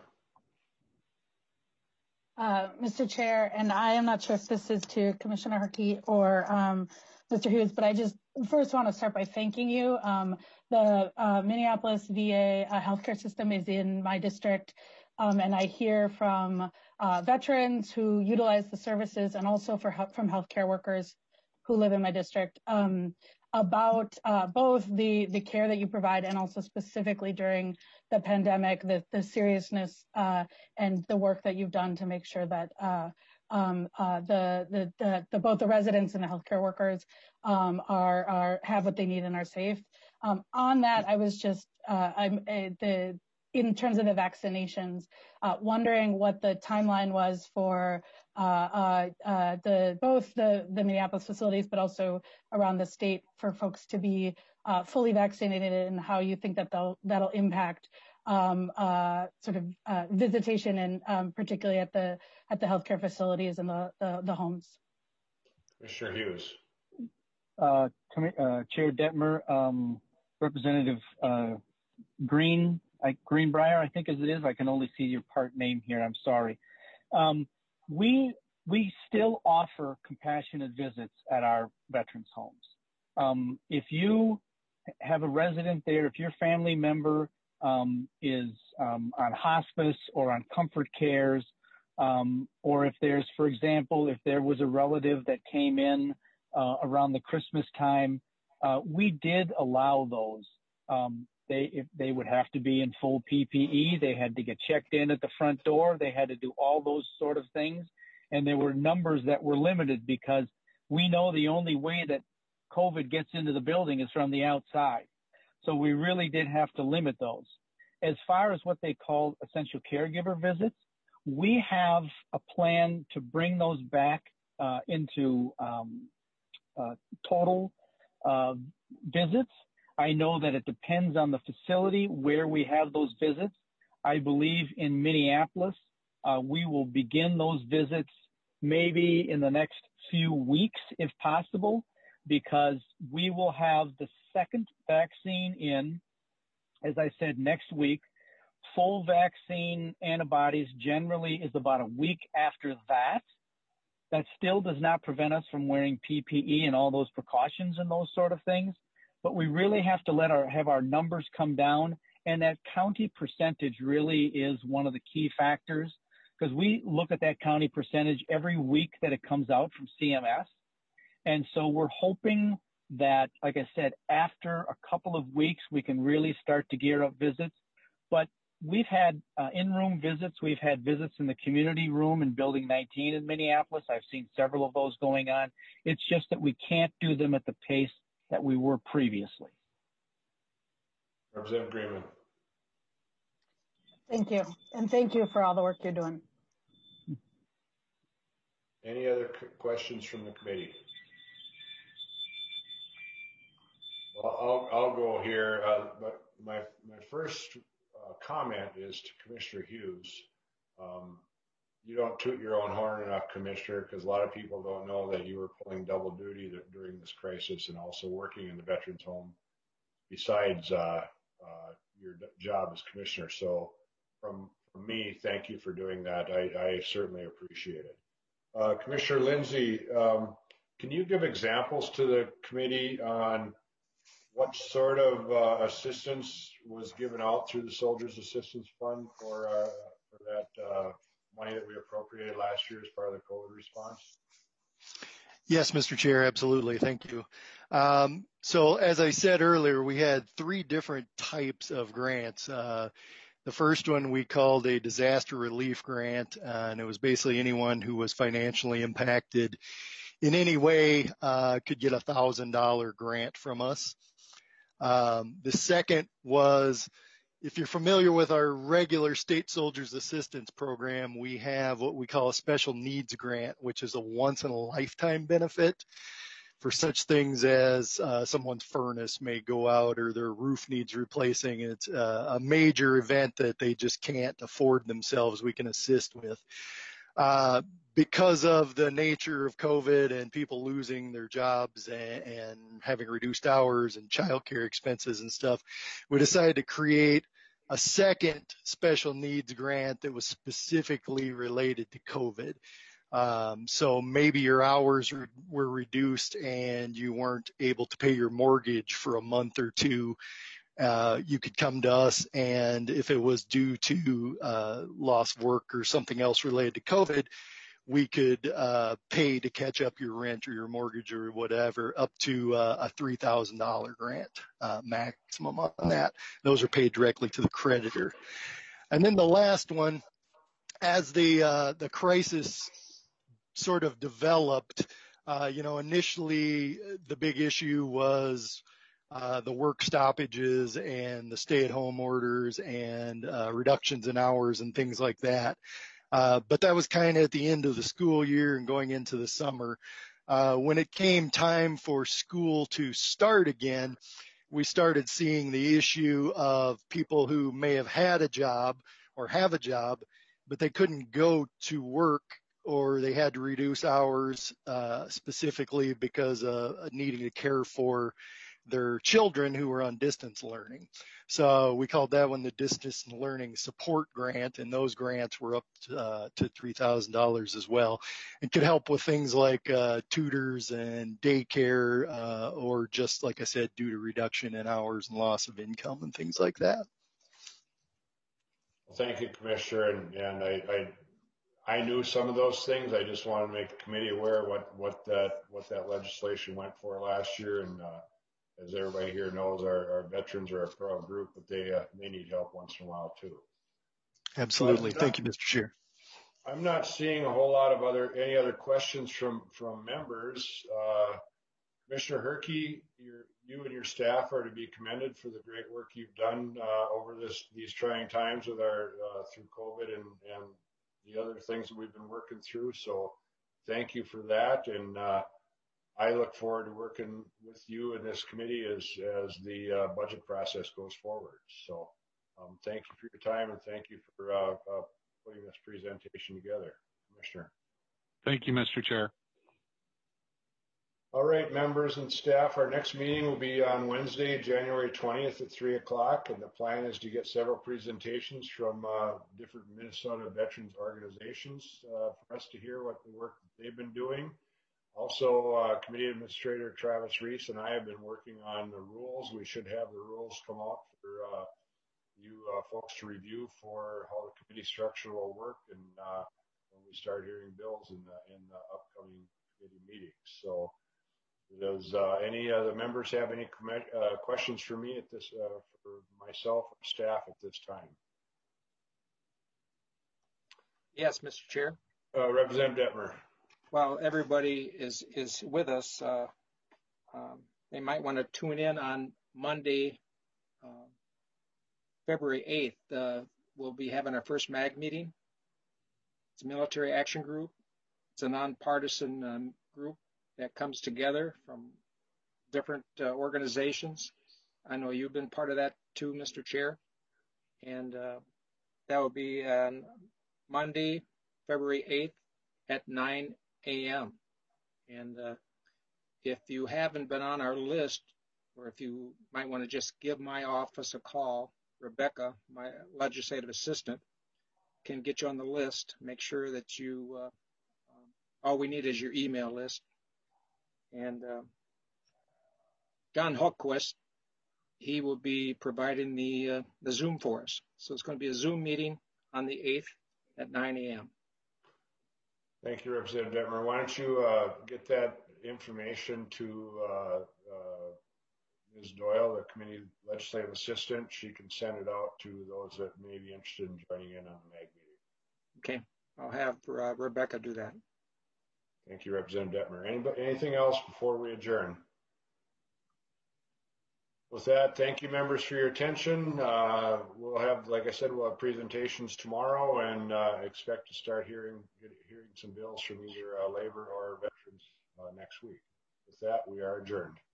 Uh, Mister Chair, and I am not sure if this is to Commissioner Herky or um, Mister Hughes, but I just first want to start by thanking you. Um, the uh, Minneapolis V A uh, healthcare system is in my district, um, and I hear from uh, veterans who utilize the services and also for help from healthcare workers who live in my district um, about uh, both the, the care that you provide and also specifically during the pandemic, the, the seriousness uh, and the work that you've done to make sure that uh, um, uh, the, the, the, the both the residents and the healthcare workers um, are, are have what they need and are safe. Um, on that, I was just uh, I'm uh, the in terms of the vaccinations, uh, wondering what the timeline was for uh, uh, uh, the both the, the Minneapolis facilities, but also around the state for folks to be uh, fully vaccinated, and how you think that they'll, that'll impact um, uh, sort of uh, visitation, and um, particularly at the at the healthcare facilities and the the, the homes. Mister Hughes. Uh, uh, Chair Detmer, um, Representative uh, Green. I, Greenbrier, I think as it is. I can only see your part name here. I'm sorry. Um, we we still offer compassionate visits at our veterans' homes. Um, if you have a resident there, if your family member um, is um, on hospice or on comfort cares, um, or if there's, for example, if there was a relative that came in uh, around the Christmas time, uh, we did allow those. Um, They, if they would have to be in full P P E, they had to get checked in at the front door. They had to do all those sort of things. And there were numbers that were limited because we know the only way that COVID gets into the building is from the outside. So we really did have to limit those. As far as what they call essential caregiver visits, we have a plan to bring those back uh, into um, uh, total uh, visits. I know that it depends on the facility where we have those visits. I believe in Minneapolis, uh, we will begin those visits maybe in the next few weeks, if possible, because we will have the second vaccine in, as I said, next week. Full vaccine antibodies generally is about a week after that. That still does not prevent us from wearing P P E and all those precautions and those sort of things. But we really have to let our have our numbers come down, and that county percentage really is one of the key factors, because we look at that county percentage every week that it comes out from C M S. And so we're hoping that, like I said, after a couple of weeks, we can really start to gear up visits. But we've had uh, in-room visits. We've had visits in the community room in Building nineteen in Minneapolis. I've seen several of those going on. It's just that we can't do them at the pace that we were previously. Representative Greenman. Thank you. And thank you for all the work you're doing. Any other questions from the committee? Well, I'll, I'll go here, uh, but my, my first uh, comment is to Commissioner Hughes. Um, you don't toot your own horn enough, Commissioner, because a lot of people don't know that you were pulling double duty during this crisis and also working in the Veterans Home besides uh, uh, your job as Commissioner. So from, from me, thank you for doing that. I, I certainly appreciate it. Uh, Commissioner Lindsay, um, can you give examples to the committee on what sort of uh, assistance was given out through the Soldiers Assistance Fund for, uh, for that uh, money that we appropriated last year as part of the COVID response? Yes, Mister Chair, absolutely. Thank you. Um, so as I said earlier, we had three different types of grants. Uh, the first one we called a disaster relief grant, uh, and it was basically anyone who was financially impacted in any way uh, could get a one thousand dollar grant from us. Um, the second was, if you're familiar with our regular state soldiers assistance program, we have what we call a special needs grant, which is a once in a lifetime benefit for such things as uh, someone's furnace may go out or their roof needs replacing. It's uh, a major event that they just can't afford themselves. We can assist with. Uh, because of the nature of COVID and people losing their jobs and, and having reduced hours and childcare expenses and stuff, we decided to create a second special needs grant that was specifically related to COVID. Um, so maybe your hours were, were reduced and you weren't able to pay your mortgage for a month or two. Uh, you could come to us, and if it was due to uh, loss of work or something else related to COVID, we could uh, pay to catch up your rent or your mortgage or whatever up to uh, a three thousand dollar grant uh, maximum on that. Those are paid directly to the creditor. And then the last one, as the uh, the crisis sort of developed, uh, you know, initially the big issue was Uh, the work stoppages and the stay-at-home orders and uh, reductions in hours and things like that. Uh, but that was kind of at the end of the school year and going into the summer. Uh, when it came time for school to start again, we started seeing the issue of people who may have had a job or have a job, but they couldn't go to work, or they had to reduce hours uh, specifically because of uh, needing to care for their children who were on distance learning. So we called that one the Distance Learning Support Grant, and those grants were up to, uh, to three thousand dollars as well, and could help with things like uh, tutors and daycare, uh, or just, like I said, due to reduction in hours and loss of income and things like that. Well, thank you, Commissioner, and, and I, I, I knew some of those things. I just wanted to make the committee aware of what, what, that, what that legislation went for last year, and uh, as everybody here knows, our, our veterans are a proud group, but they uh, they need help once in a while too. Absolutely. Not, Thank you, Mister Chair. I'm not seeing a whole lot of other any other questions from from members. Uh, Commissioner Herke, your, you and your staff are to be commended for the great work you've done uh, over this these trying times with our uh, through COVID and and the other things that we've been working through. So thank you for that, and uh, I look forward to working with you and this committee as, as the uh, budget process goes forward. So um, thank you for your time, and thank you for uh, uh, putting this presentation together, Commissioner. Thank you, Mister Chair. All right, members and staff, our next meeting will be on Wednesday, January twentieth at three o'clock, and the plan is to get several presentations from uh, different Minnesota veterans organizations uh, for us to hear what the work that they've been doing. Also, uh, Committee Administrator Travis Reese and I have been working on the rules. We should have the rules come out for uh, you uh, folks to review for how the committee structure will work, and uh, when we start hearing bills in the, in the upcoming committee meetings. So, does uh, any of the members have any uh, questions for me at this, uh, for myself or staff at this time? Yes, Mister Chair. Uh, Representative Detmer. Well, everybody is is with us. Uh, um, they might want to tune in on Monday, uh, February eighth. Uh, we'll be having our first MAG meeting. It's a military action group. It's a nonpartisan um, group that comes together from different uh, organizations. I know you've been part of that too, Mister Chair. And uh, that will be on Monday, February eighth at nine a m And uh, if you haven't been on our list, or if you might want to just give my office a call, Rebecca, my legislative assistant, can get you on the list. Make sure that you, uh, um, all we need is your email list. And uh, John Hultquist, he will be providing the, uh, the Zoom for us. So it's going to be a Zoom meeting on the eighth at nine a m Thank you, Representative Detmer. Why don't you uh, get that information to uh, uh, Miz Doyle, the committee legislative assistant. She can send it out to those that may be interested in joining in on the M A G meeting. Okay, I'll have uh, Rebecca do that. Thank you, Representative Detmer. Anybody, anything else before we adjourn? With that, thank you, members, for your attention. Uh, we'll have, like I said, we'll have presentations tomorrow, and uh, expect to start hearing hearing some bills from either uh, labor or veterans uh, next week. With that, we are adjourned.